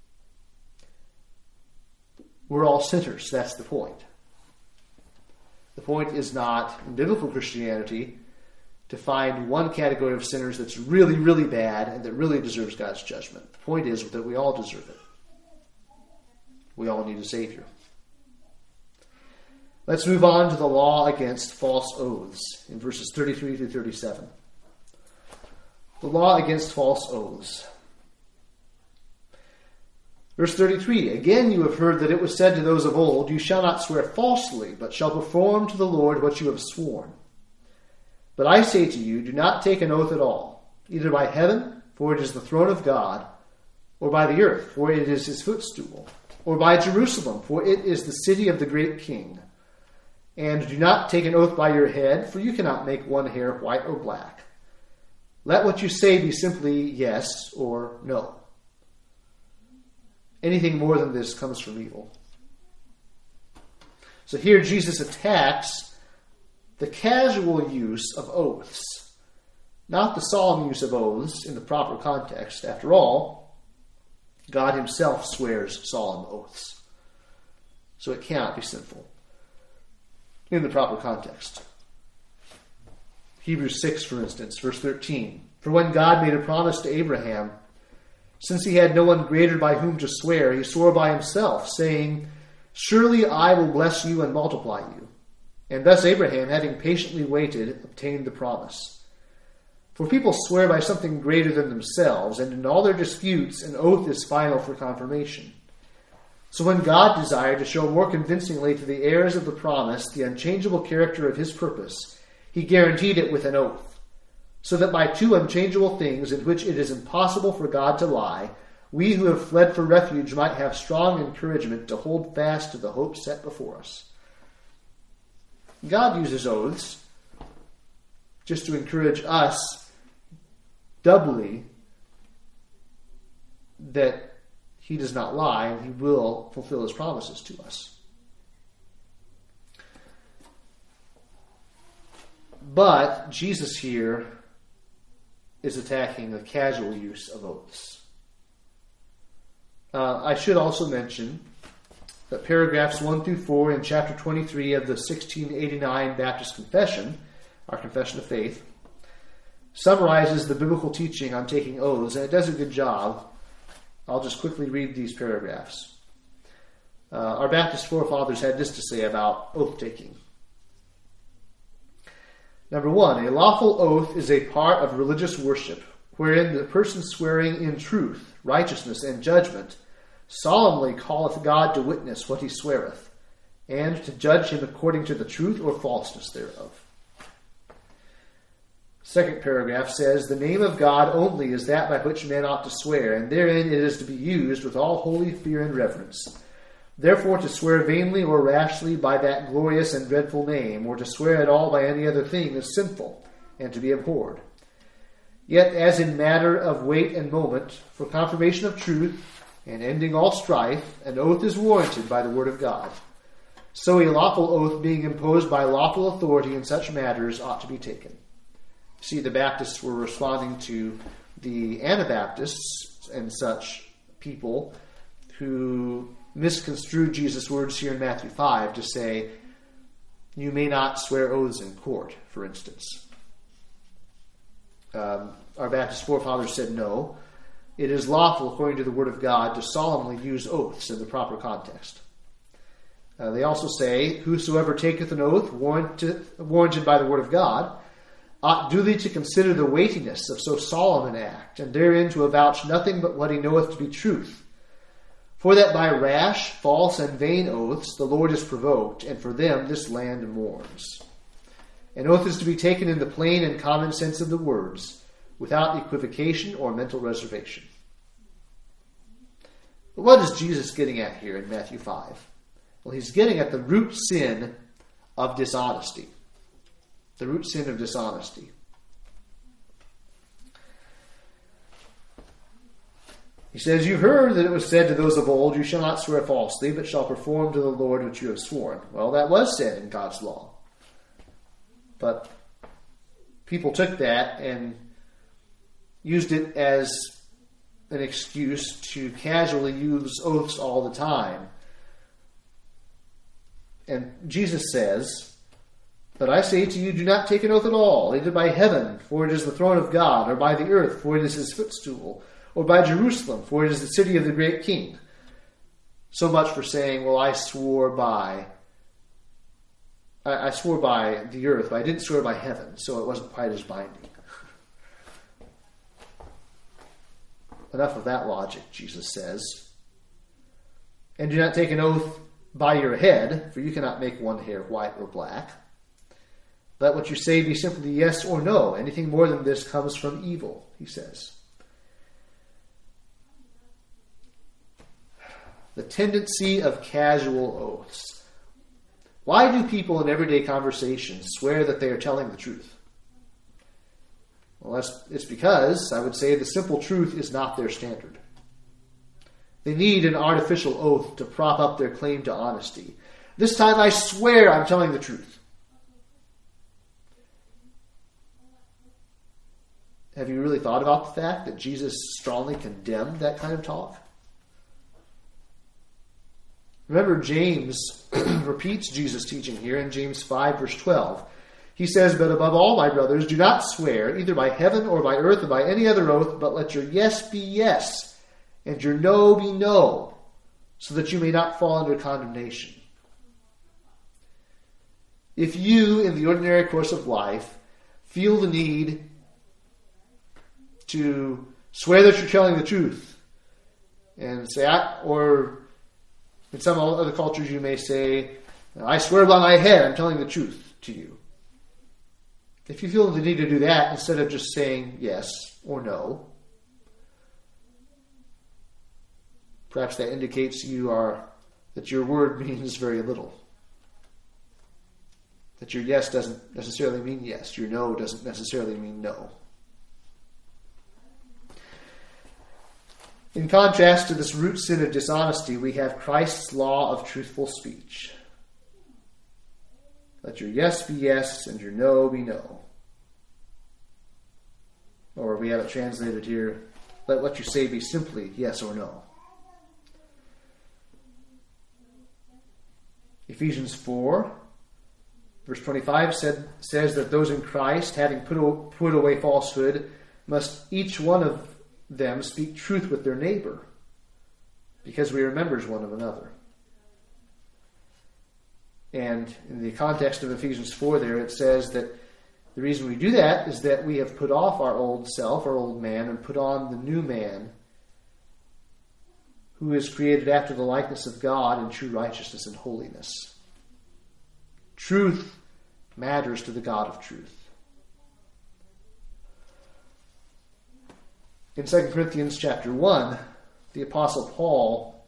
We're all sinners, that's the point. The point is not, in biblical Christianity, to find one category of sinners that's really, really bad and that really deserves God's judgment. The point is that we all deserve it. We all need a Savior. Let's move on to the law against false oaths in verses 33 through 37. The law against false oaths. Verse 33, again you have heard that it was said to those of old, you shall not swear falsely, but shall perform to the Lord what you have sworn. But I say to you, do not take an oath at all, either by heaven, for it is the throne of God, or by the earth, for it is his footstool, or by Jerusalem, for it is the city of the great king. And do not take an oath by your head, for you cannot make one hair white or black. Let what you say be simply yes or no. Anything more than this comes from evil. So here Jesus attacks the casual use of oaths, not the solemn use of oaths in the proper context. After all, God himself swears solemn oaths, so it cannot be sinful in the proper context. Hebrews 6, for instance, verse 13. For when God made a promise to Abraham, since he had no one greater by whom to swear, he swore by himself, saying, surely I will bless you and multiply you. And thus Abraham, having patiently waited, obtained the promise. For people swear by something greater than themselves, and in all their disputes an oath is final for confirmation. So when God desired to show more convincingly to the heirs of the promise the unchangeable character of his purpose, he guaranteed it with an oath, so that by two unchangeable things in which it is impossible for God to lie, we who have fled for refuge might have strong encouragement to hold fast to the hope set before us. God uses oaths just to encourage us doubly that he does not lie and he will fulfill his promises to us. But Jesus here is attacking the casual use of oaths. I should also mention that paragraphs 1 through 4 in chapter 23 of the 1689 Baptist Confession, our Confession of Faith, summarizes the biblical teaching on taking oaths, and it does a good job. I'll just quickly read these paragraphs. Our Baptist forefathers had this to say about oath-taking. Number 1, a lawful oath is a part of religious worship, wherein the person swearing in truth, righteousness, and judgment solemnly calleth God to witness what he sweareth, and to judge him according to the truth or falseness thereof. Second paragraph says, the name of God only is that by which men ought to swear, and therein it is to be used with all holy fear and reverence. Therefore to swear vainly or rashly by that glorious and dreadful name, or to swear at all by any other thing, is sinful, and to be abhorred. Yet as in matter of weight and moment, for confirmation of truth, and ending all strife, an oath is warranted by the word of God. So a lawful oath being imposed by lawful authority in such matters ought to be taken. See, the Baptists were responding to the Anabaptists and such people who misconstrued Jesus' words here in Matthew 5 to say, you may not swear oaths in court, for instance. Our Baptist forefathers said no. It is lawful, according to the Word of God, to solemnly use oaths in the proper context. They also say, whosoever taketh an oath warranted by the Word of God ought duly to consider the weightiness of so solemn an act, and therein to avouch nothing but what he knoweth to be truth. For that by rash, false, and vain oaths the Lord is provoked, and for them this land mourns. An oath is to be taken in the plain and common sense of the words, without equivocation or mental reservation. But what is Jesus getting at here in Matthew 5? Well, he's getting at the root sin of dishonesty. The root sin of dishonesty. He says, "You've heard that it was said to those of old, 'You shall not swear falsely, but shall perform to the Lord what you have sworn.'" Well, that was said in God's law. But people took that and used it as an excuse to casually use oaths all the time. And Jesus says, "But I say to you, do not take an oath at all, either by heaven, for it is the throne of God, or by the earth, for it is his footstool, or by Jerusalem, for it is the city of the great king." So much for saying, well, I swore by the earth, but I didn't swear by heaven, so it wasn't quite as binding. Enough of that logic, Jesus says. "And do not take an oath by your head, for you cannot make one hair white or black. Let what you say be simply yes or no. Anything more than this comes from evil," he says. The tendency of casual oaths. Why do people in everyday conversations swear that they are telling the truth? Well, it's because, I would say, the simple truth is not their standard. They need an artificial oath to prop up their claim to honesty. "This time I swear I'm telling the truth." Have you really thought about the fact that Jesus strongly condemned that kind of talk? Remember, James repeats Jesus' teaching here in James 5, verse 12. He says, "But above all, my brothers, do not swear, either by heaven or by earth or by any other oath, but let your yes be yes, and your no be no, so that you may not fall under condemnation." If you, in the ordinary course of life, feel the need to swear that you're telling the truth, and say, or in some other cultures you may say, "I swear by my head I'm telling the truth to you." If you feel the need to do that instead of just saying yes or no, perhaps that indicates that your word means very little. That your yes doesn't necessarily mean yes. Your no doesn't necessarily mean no. In contrast to this root sin of dishonesty, we have Christ's law of truthful speech. Let your yes be yes and your no be no. Or we have it translated here, let what you say be simply yes or no. Ephesians 4, verse 25 says that those in Christ, having put away falsehood, must each one of them speak truth with their neighbor, because we are members one of another. And in the context of Ephesians 4 there, it says that the reason we do that is that we have put off our old self, our old man, and put on the new man, who is created after the likeness of God in true righteousness and holiness. Truth matters to the God of truth. In 2 Corinthians chapter 1, the Apostle Paul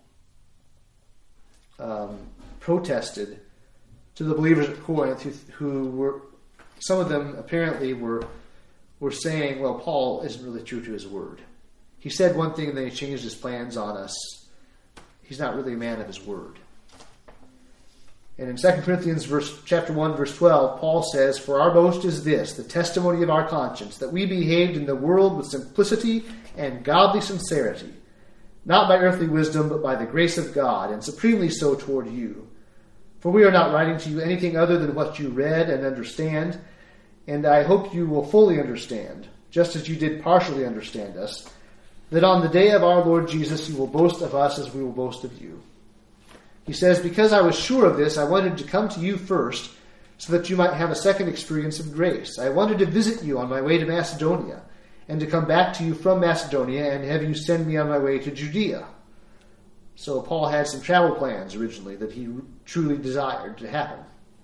protested to the believers at Corinth who were, some of them apparently were saying, well, Paul isn't really true to his word. He said one thing and then he changed his plans on us. He's not really a man of his word. And in 2 Corinthians chapter 1, verse 12, Paul says, "For our boast is this, the testimony of our conscience, that we behaved in the world with simplicity and godly sincerity, not by earthly wisdom, but by the grace of God, and supremely so toward you. For we are not writing to you anything other than what you read and understand, and I hope you will fully understand, just as you did partially understand us, that on the day of our Lord Jesus you will boast of us as we will boast of you." He says, "Because I was sure of this, I wanted to come to you first, so that you might have a second experience of grace. I wanted to visit you on my way to Macedonia, and to come back to you from Macedonia and have you send me on my way to Judea." So Paul had some travel plans originally that he truly desired to happen.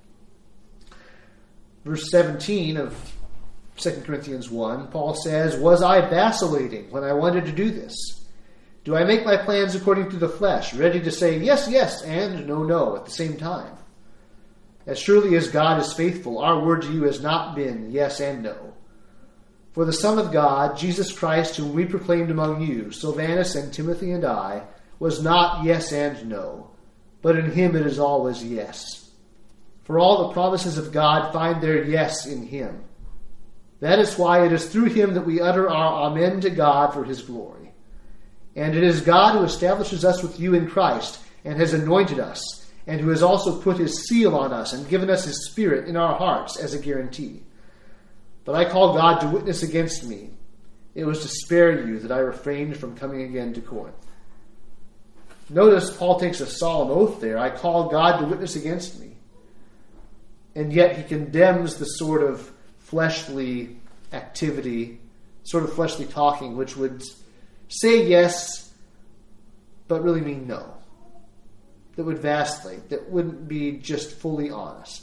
Verse 17 of 2 Corinthians 1, Paul says, "Was I vacillating when I wanted to do this? Do I make my plans according to the flesh, ready to say yes, yes, and no, no at the same time? As surely as God is faithful, our word to you has not been yes and no. For the Son of God, Jesus Christ, whom we proclaimed among you, Silvanus and Timothy and I, was not yes and no, but in him it is always yes. For all the promises of God find their yes in him. That is why it is through him that we utter our amen to God for his glory. And it is God who establishes us with you in Christ, and has anointed us, and who has also put his seal on us and given us his Spirit in our hearts as a guarantee. But I call God to witness against me. It was to spare you that I refrained from coming again to Corinth. Notice Paul takes a solemn oath there. I call God to witness against me. And yet he condemns the sort of fleshly activity, sort of fleshly talking, which would say yes, but really mean no. That would vacillate, that wouldn't be just fully honest.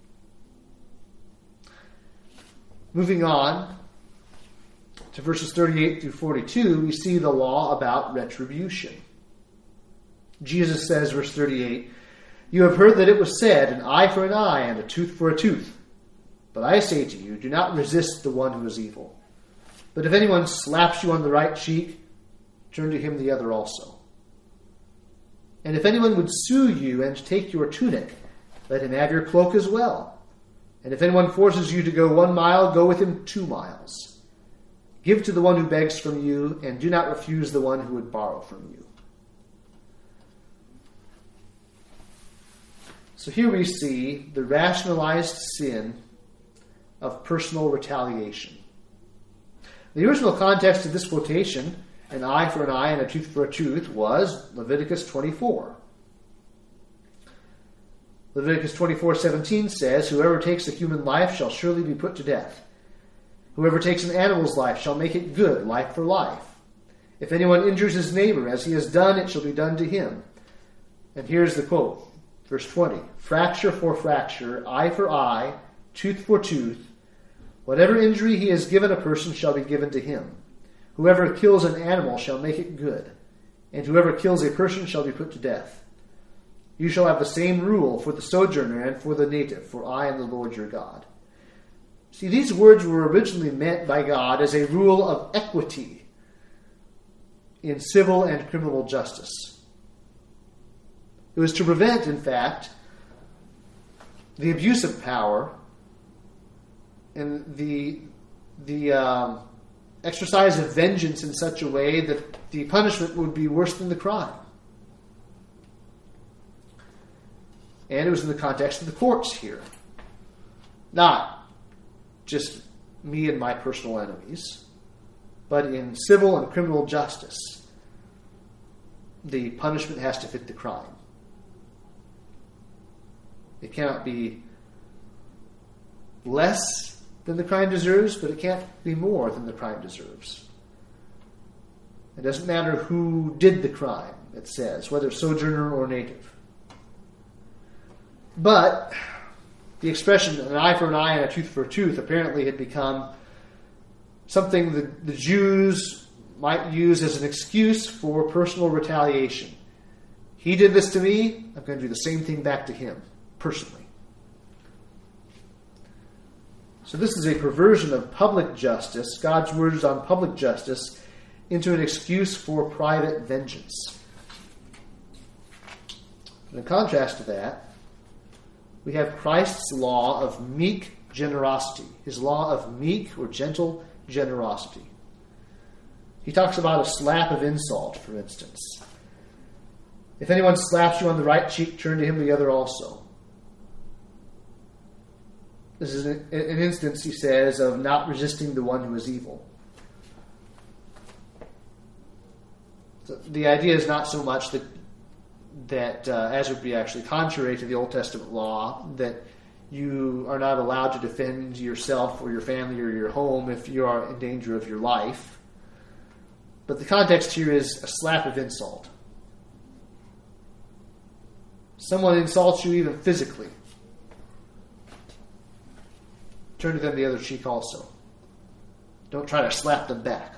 Moving on to verses 38 through 42, we see the law about retribution. Jesus says, verse 38, "You have heard that it was said, an eye for an eye and a tooth for a tooth. But I say to you, do not resist the one who is evil. But if anyone slaps you on the right cheek, turn to him the other also. And if anyone would sue you and take your tunic, let him have your cloak as well. And if anyone forces you to go 1 mile, go with him 2 miles. Give to the one who begs from you, and do not refuse the one who would borrow from you." So here we see the rationalized sin of personal retaliation. The original context of this quotation, an eye for an eye and a tooth for a tooth, was Leviticus 24. Leviticus 24:17 says, "Whoever takes a human life shall surely be put to death. Whoever takes an animal's life shall make it good, life for life. If anyone injures his neighbor as he has done, it shall be done to him." And here's the quote, verse 20, "Fracture for fracture, eye for eye, tooth for tooth. Whatever injury he has given a person shall be given to him. Whoever kills an animal shall make it good, and whoever kills a person shall be put to death. You shall have the same rule for the sojourner and for the native, for I am the Lord your God." See, these words were originally meant by God as a rule of equity in civil and criminal justice. It was to prevent, in fact, the abuse of power and the exercise of vengeance in such a way that the punishment would be worse than the crime. And it was in the context of the courts here. Not just me and my personal enemies, but in civil and criminal justice, the punishment has to fit the crime. It cannot be less than the crime deserves, but it can't be more than the crime deserves. It doesn't matter who did the crime, it says, whether sojourner or native. But the expression, an eye for an eye and a tooth for a tooth, apparently had become something that the Jews might use as an excuse for personal retaliation. He did this to me, I'm going to do the same thing back to him, personally. So this is a perversion of public justice, God's words on public justice, into an excuse for private vengeance. And in contrast to that, we have Christ's law of meek generosity, his law of meek or gentle generosity. He talks about a slap of insult, for instance. If anyone slaps you on the right cheek, turn to him the other also. This is an instance, he says, of not resisting the one who is evil. So the idea is not so much that as would be actually contrary to the Old Testament law, that you are not allowed to defend yourself or your family or your home if you are in danger of your life. But the context here is a slap of insult. Someone insults you even physically. Turn to them the other cheek also. Don't try to slap them back.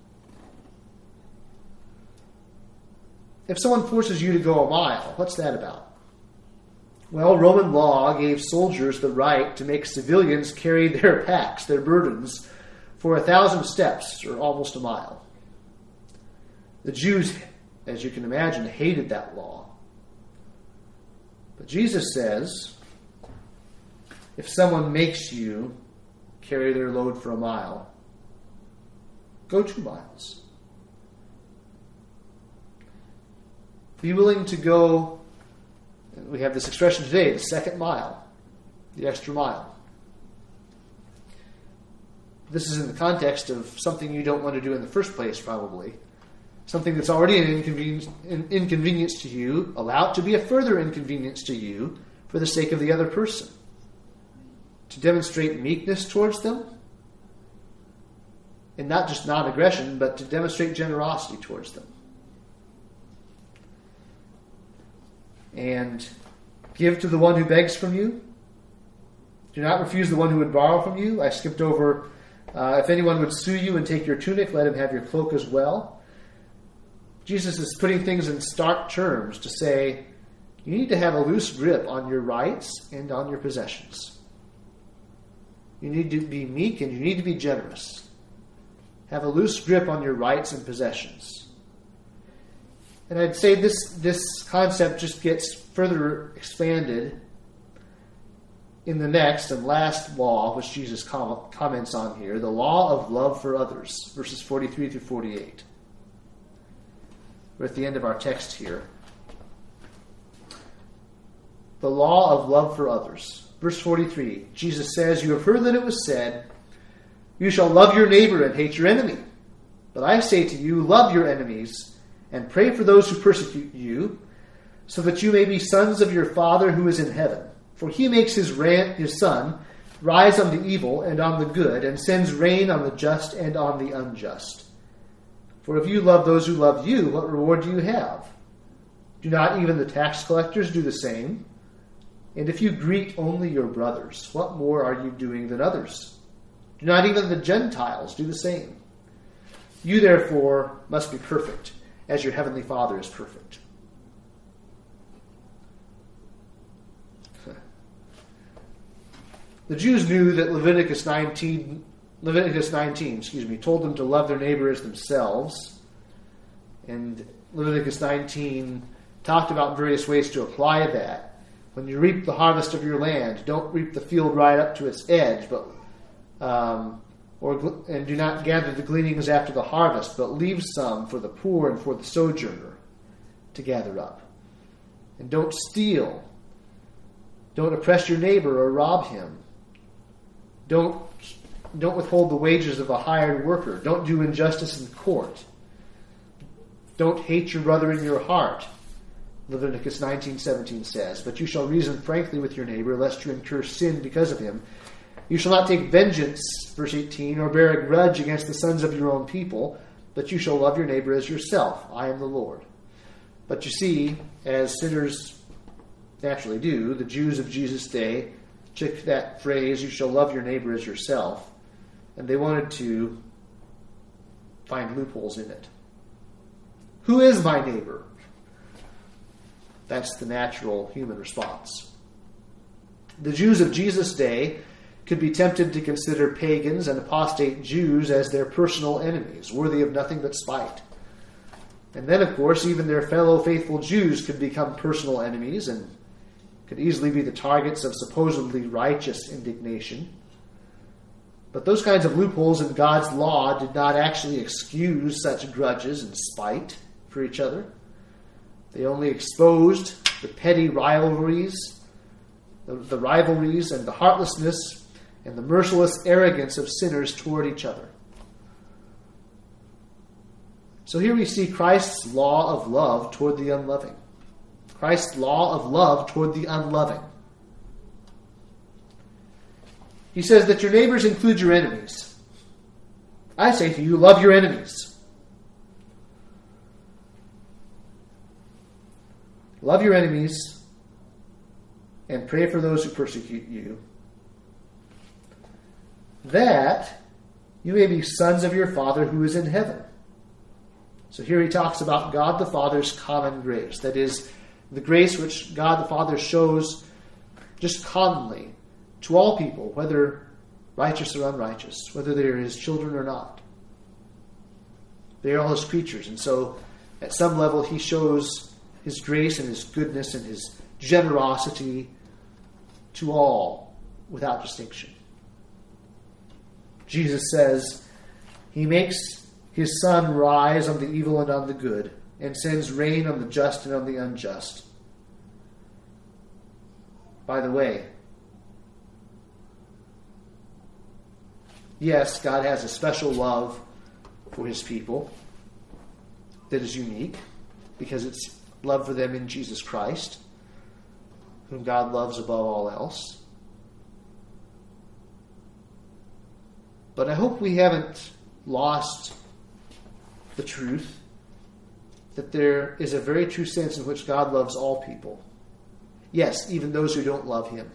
If someone forces you to go a mile, what's that about? Well, Roman law gave soldiers the right to make civilians carry their packs, their burdens, for 1,000 steps, or almost a mile. The Jews, as you can imagine, hated that law. But Jesus says, if someone makes you carry their load for a mile, go 2 miles. Be willing to go, we have this expression today, the second mile, the extra mile. This is in the context of something you don't want to do in the first place, probably. Something that's already an inconvenience to you, allow it to be a further inconvenience to you for the sake of the other person. To demonstrate meekness towards them, and not just non-aggression, but to demonstrate generosity towards them. And give to the one who begs from you. Do not refuse the one who would borrow from you. I skipped over, if anyone would sue you and take your tunic, let him have your cloak as well. Jesus is putting things in stark terms to say, you need to have a loose grip on your rights and on your possessions. You need to be meek and you need to be generous. Have a loose grip on your rights and possessions. And I'd say this concept just gets further expanded in the next and last law, which Jesus comments on here, the law of love for others, verses 43 through 48. We're at the end of our text here. The law of love for others. Verse 43, Jesus says, you have heard that it was said, you shall love your neighbor and hate your enemy. But I say to you, love your enemies and pray for those who persecute you, so that you may be sons of your Father who is in heaven. For he makes his sun rise on the evil and on the good, and sends rain on the just and on the unjust. For if you love those who love you, what reward do you have? Do not even the tax collectors do the same? And if you greet only your brothers, what more are you doing than others? Do not even the Gentiles do the same? You therefore must be perfect, as your heavenly Father is perfect. The Jews knew that Leviticus 19, told them to love their neighbor as themselves. And Leviticus 19 talked about various ways to apply that. When you reap the harvest of your land, don't reap the field right up to its edge, but and do not gather the gleanings after the harvest, but leave some for the poor and for the sojourner to gather up. And don't steal. Don't oppress your neighbor or rob him. Don't withhold the wages of a hired worker. Don't do injustice in court. Don't hate your brother in your heart, Leviticus 19:17 says. But you shall reason frankly with your neighbor, lest you incur sin because of him. You shall not take vengeance, verse 18, or bear a grudge against the sons of your own people, but you shall love your neighbor as yourself. I am the Lord. But you see, as sinners naturally do, the Jews of Jesus' day took that phrase, you shall love your neighbor as yourself, and they wanted to find loopholes in it. Who is my neighbor? That's the natural human response. The Jews of Jesus' day could be tempted to consider pagans and apostate Jews as their personal enemies, worthy of nothing but spite. And then, of course, even their fellow faithful Jews could become personal enemies and could easily be the targets of supposedly righteous indignation. But those kinds of loopholes in God's law did not actually excuse such grudges and spite for each other. They only exposed the petty rivalries, the rivalries and the heartlessness and the merciless arrogance of sinners toward each other. So here we see Christ's law of love toward the unloving. Christ's law of love toward the unloving. He says that your neighbors include your enemies. I say to you, love your enemies. Love your enemies and pray for those who persecute you, that you may be sons of your Father who is in heaven. So here he talks about God the Father's common grace. That is, the grace which God the Father shows just commonly to all people, whether righteous or unrighteous, whether they are his children or not. They are all his creatures, and so at some level he shows his grace and his goodness and his generosity to all without distinction. Jesus says he makes his sun rise on the evil and on the good, and sends rain on the just and on the unjust. By the way, yes, God has a special love for his people that is unique, because it's love for them in Jesus Christ, whom God loves above all else. But I hope we haven't lost the truth that there is a very true sense in which God loves all people. Yes, even those who don't love him.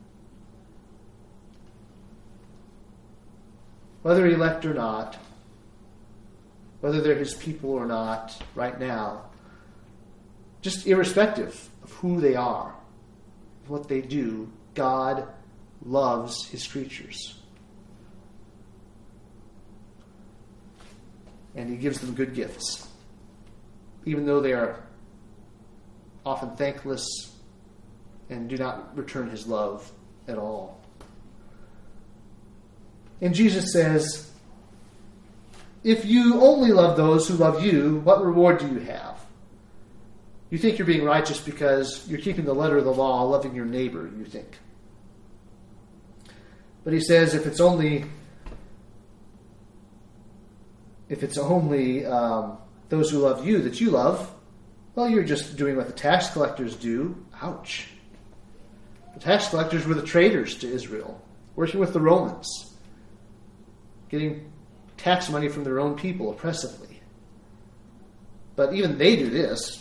Whether elect or not, whether they're his people or not, right now, just irrespective of who they are, what they do, God loves his creatures. And he gives them good gifts, even though they are often thankless and do not return his love at all. And Jesus says, if you only love those who love you, what reward do you have? You think you're being righteous because you're keeping the letter of the law, loving your neighbor, you think. But he says, if it's only those who love you that you love, well, you're just doing what the tax collectors do. Ouch. The tax collectors were the traitors to Israel, working with the Romans, getting tax money from their own people oppressively. But even they do this.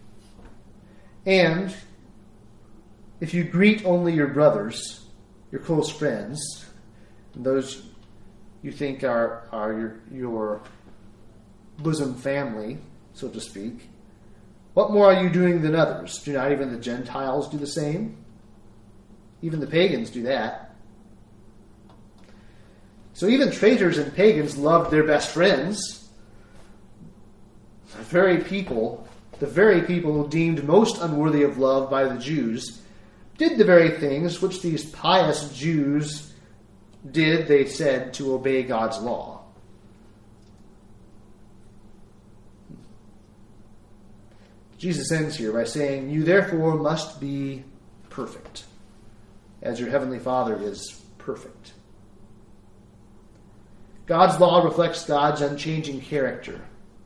And if you greet only your brothers, your close friends, and those you think are your bosom family, so to speak, what more are you doing than others? Do not even the Gentiles do the same? Even the pagans do that. So even traitors and pagans loved their best friends. The very people who deemed most unworthy of love by the Jews did the very things which these pious Jews did, they said, to obey God's law. Jesus ends here by saying, you therefore must be perfect, as your heavenly Father is perfect. God's law reflects God's unchanging character.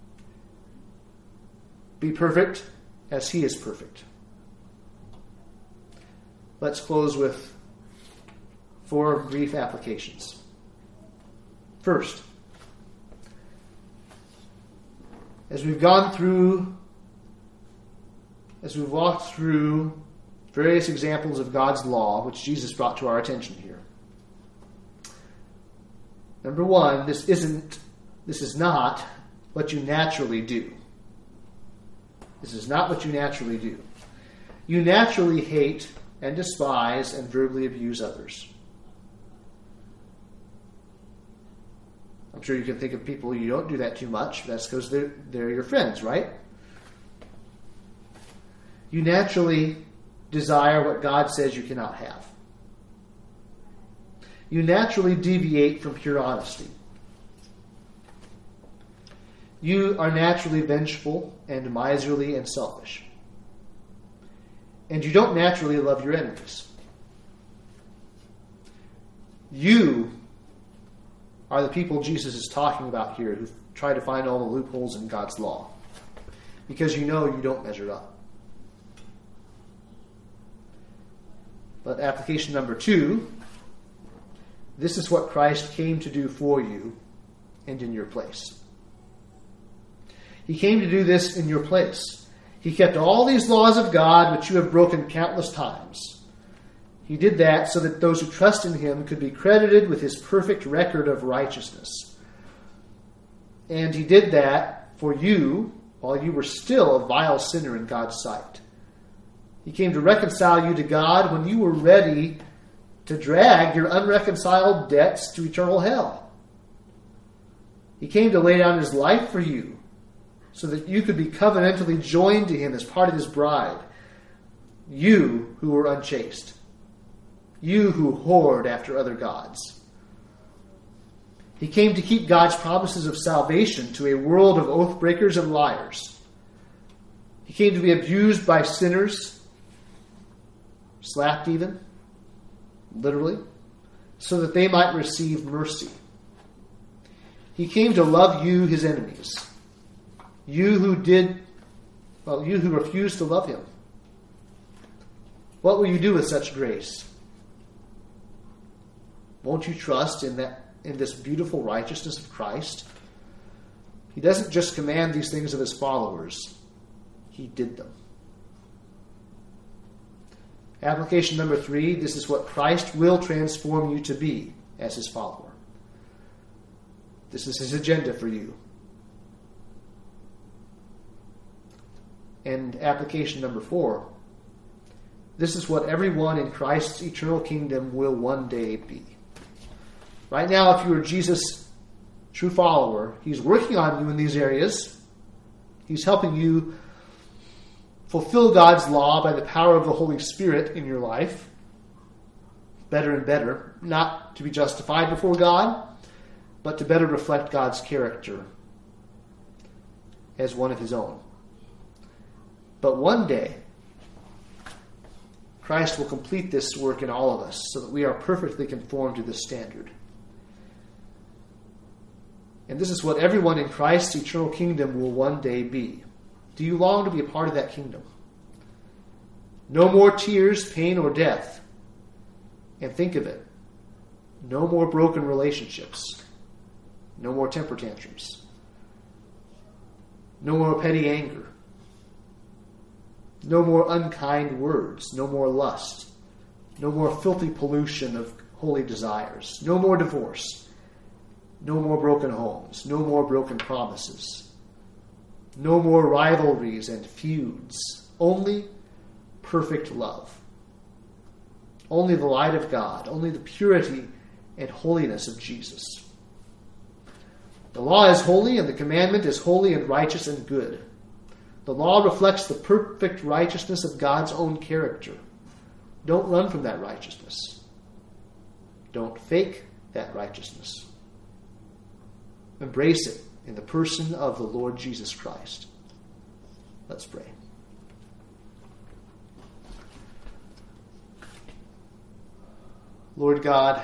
Be perfect as he is perfect. Let's close with 4 brief applications. First, as we've walked through various examples of God's law, which Jesus brought to our attention here. Number 1, this is not what you naturally do. This is not what you naturally do. You naturally hate and despise and verbally abuse others. I'm sure you can think of people you don't do that too much. That's because they're your friends, right? You naturally desire what God says you cannot have. You naturally deviate from pure honesty. You are naturally vengeful and miserly and selfish. And you don't naturally love your enemies. You are the people Jesus is talking about here who try to find all the loopholes in God's law, because you know you don't measure up. But application number 2, this is what Christ came to do for you and in your place. He came to do this in your place. He kept all these laws of God which you have broken countless times. He did that so that those who trust in him could be credited with his perfect record of righteousness. And he did that for you while you were still a vile sinner in God's sight. He came to reconcile you to God when you were ready to drag your unreconciled debts to eternal hell. He came to lay down his life for you so that you could be covenantally joined to him as part of his bride. You who were unchaste. You who whored after other gods. He came to keep God's promises of salvation to a world of oath breakers and liars. He came to be abused by sinners, slapped even, literally, so that they might receive mercy. He came to love you, his enemies. You who refused to love him. What will you do with such grace? Won't you trust in this beautiful righteousness of Christ? He doesn't just command these things of his followers. He did them. Application number 3, this is what Christ will transform you to be as his follower. This is his agenda for you. And application number 4, this is what everyone in Christ's eternal kingdom will one day be. Right now, if you are Jesus' true follower, he's working on you in these areas. He's helping you fulfill God's law by the power of the Holy Spirit in your life. Better and better. Not to be justified before God, but to better reflect God's character as one of his own. But one day, Christ will complete this work in all of us so that we are perfectly conformed to this standard. And this is what everyone in Christ's eternal kingdom will one day be. Do you long to be a part of that kingdom? No more tears, pain, or death. And think of it. No more broken relationships. No more temper tantrums. No more petty anger. No more unkind words. No more lust. No more filthy pollution of holy desires. No more divorce. No more broken homes. No more broken promises. No more rivalries and feuds. Only perfect love. Only the light of God. Only the purity and holiness of Jesus. The law is holy and the commandment is holy and righteous and good. The law reflects the perfect righteousness of God's own character. Don't run from that righteousness. Don't fake that righteousness. Embrace it in the person of the Lord Jesus Christ. Let's pray. Lord God,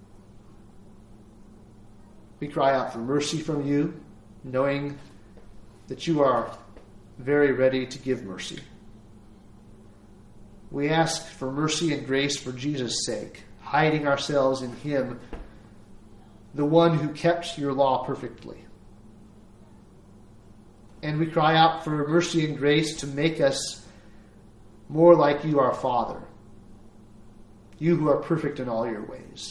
we cry out for mercy from you, knowing that you are very ready to give mercy. We ask for mercy and grace for Jesus' sake, hiding ourselves in him, the one who kept your law perfectly. And we cry out for mercy and grace to make us more like you, our Father, you who are perfect in all your ways.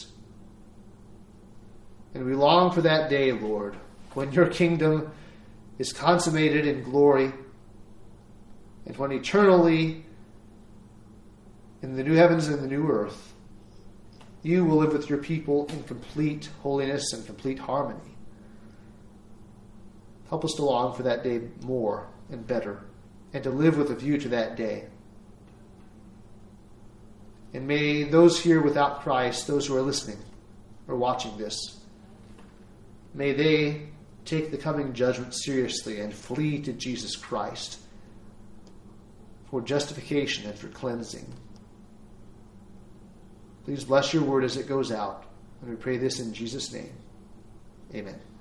And we long for that day, Lord, when your kingdom is consummated in glory, and when eternally, in the new heavens and the new earth, you will live with your people in complete holiness and complete harmony. Help us to long for that day more and better, and to live with a view to that day. And may those here without Christ, those who are listening or watching this, may they take the coming judgment seriously and flee to Jesus Christ for justification and for cleansing. Please bless your word as it goes out. And we pray this in Jesus' name. Amen.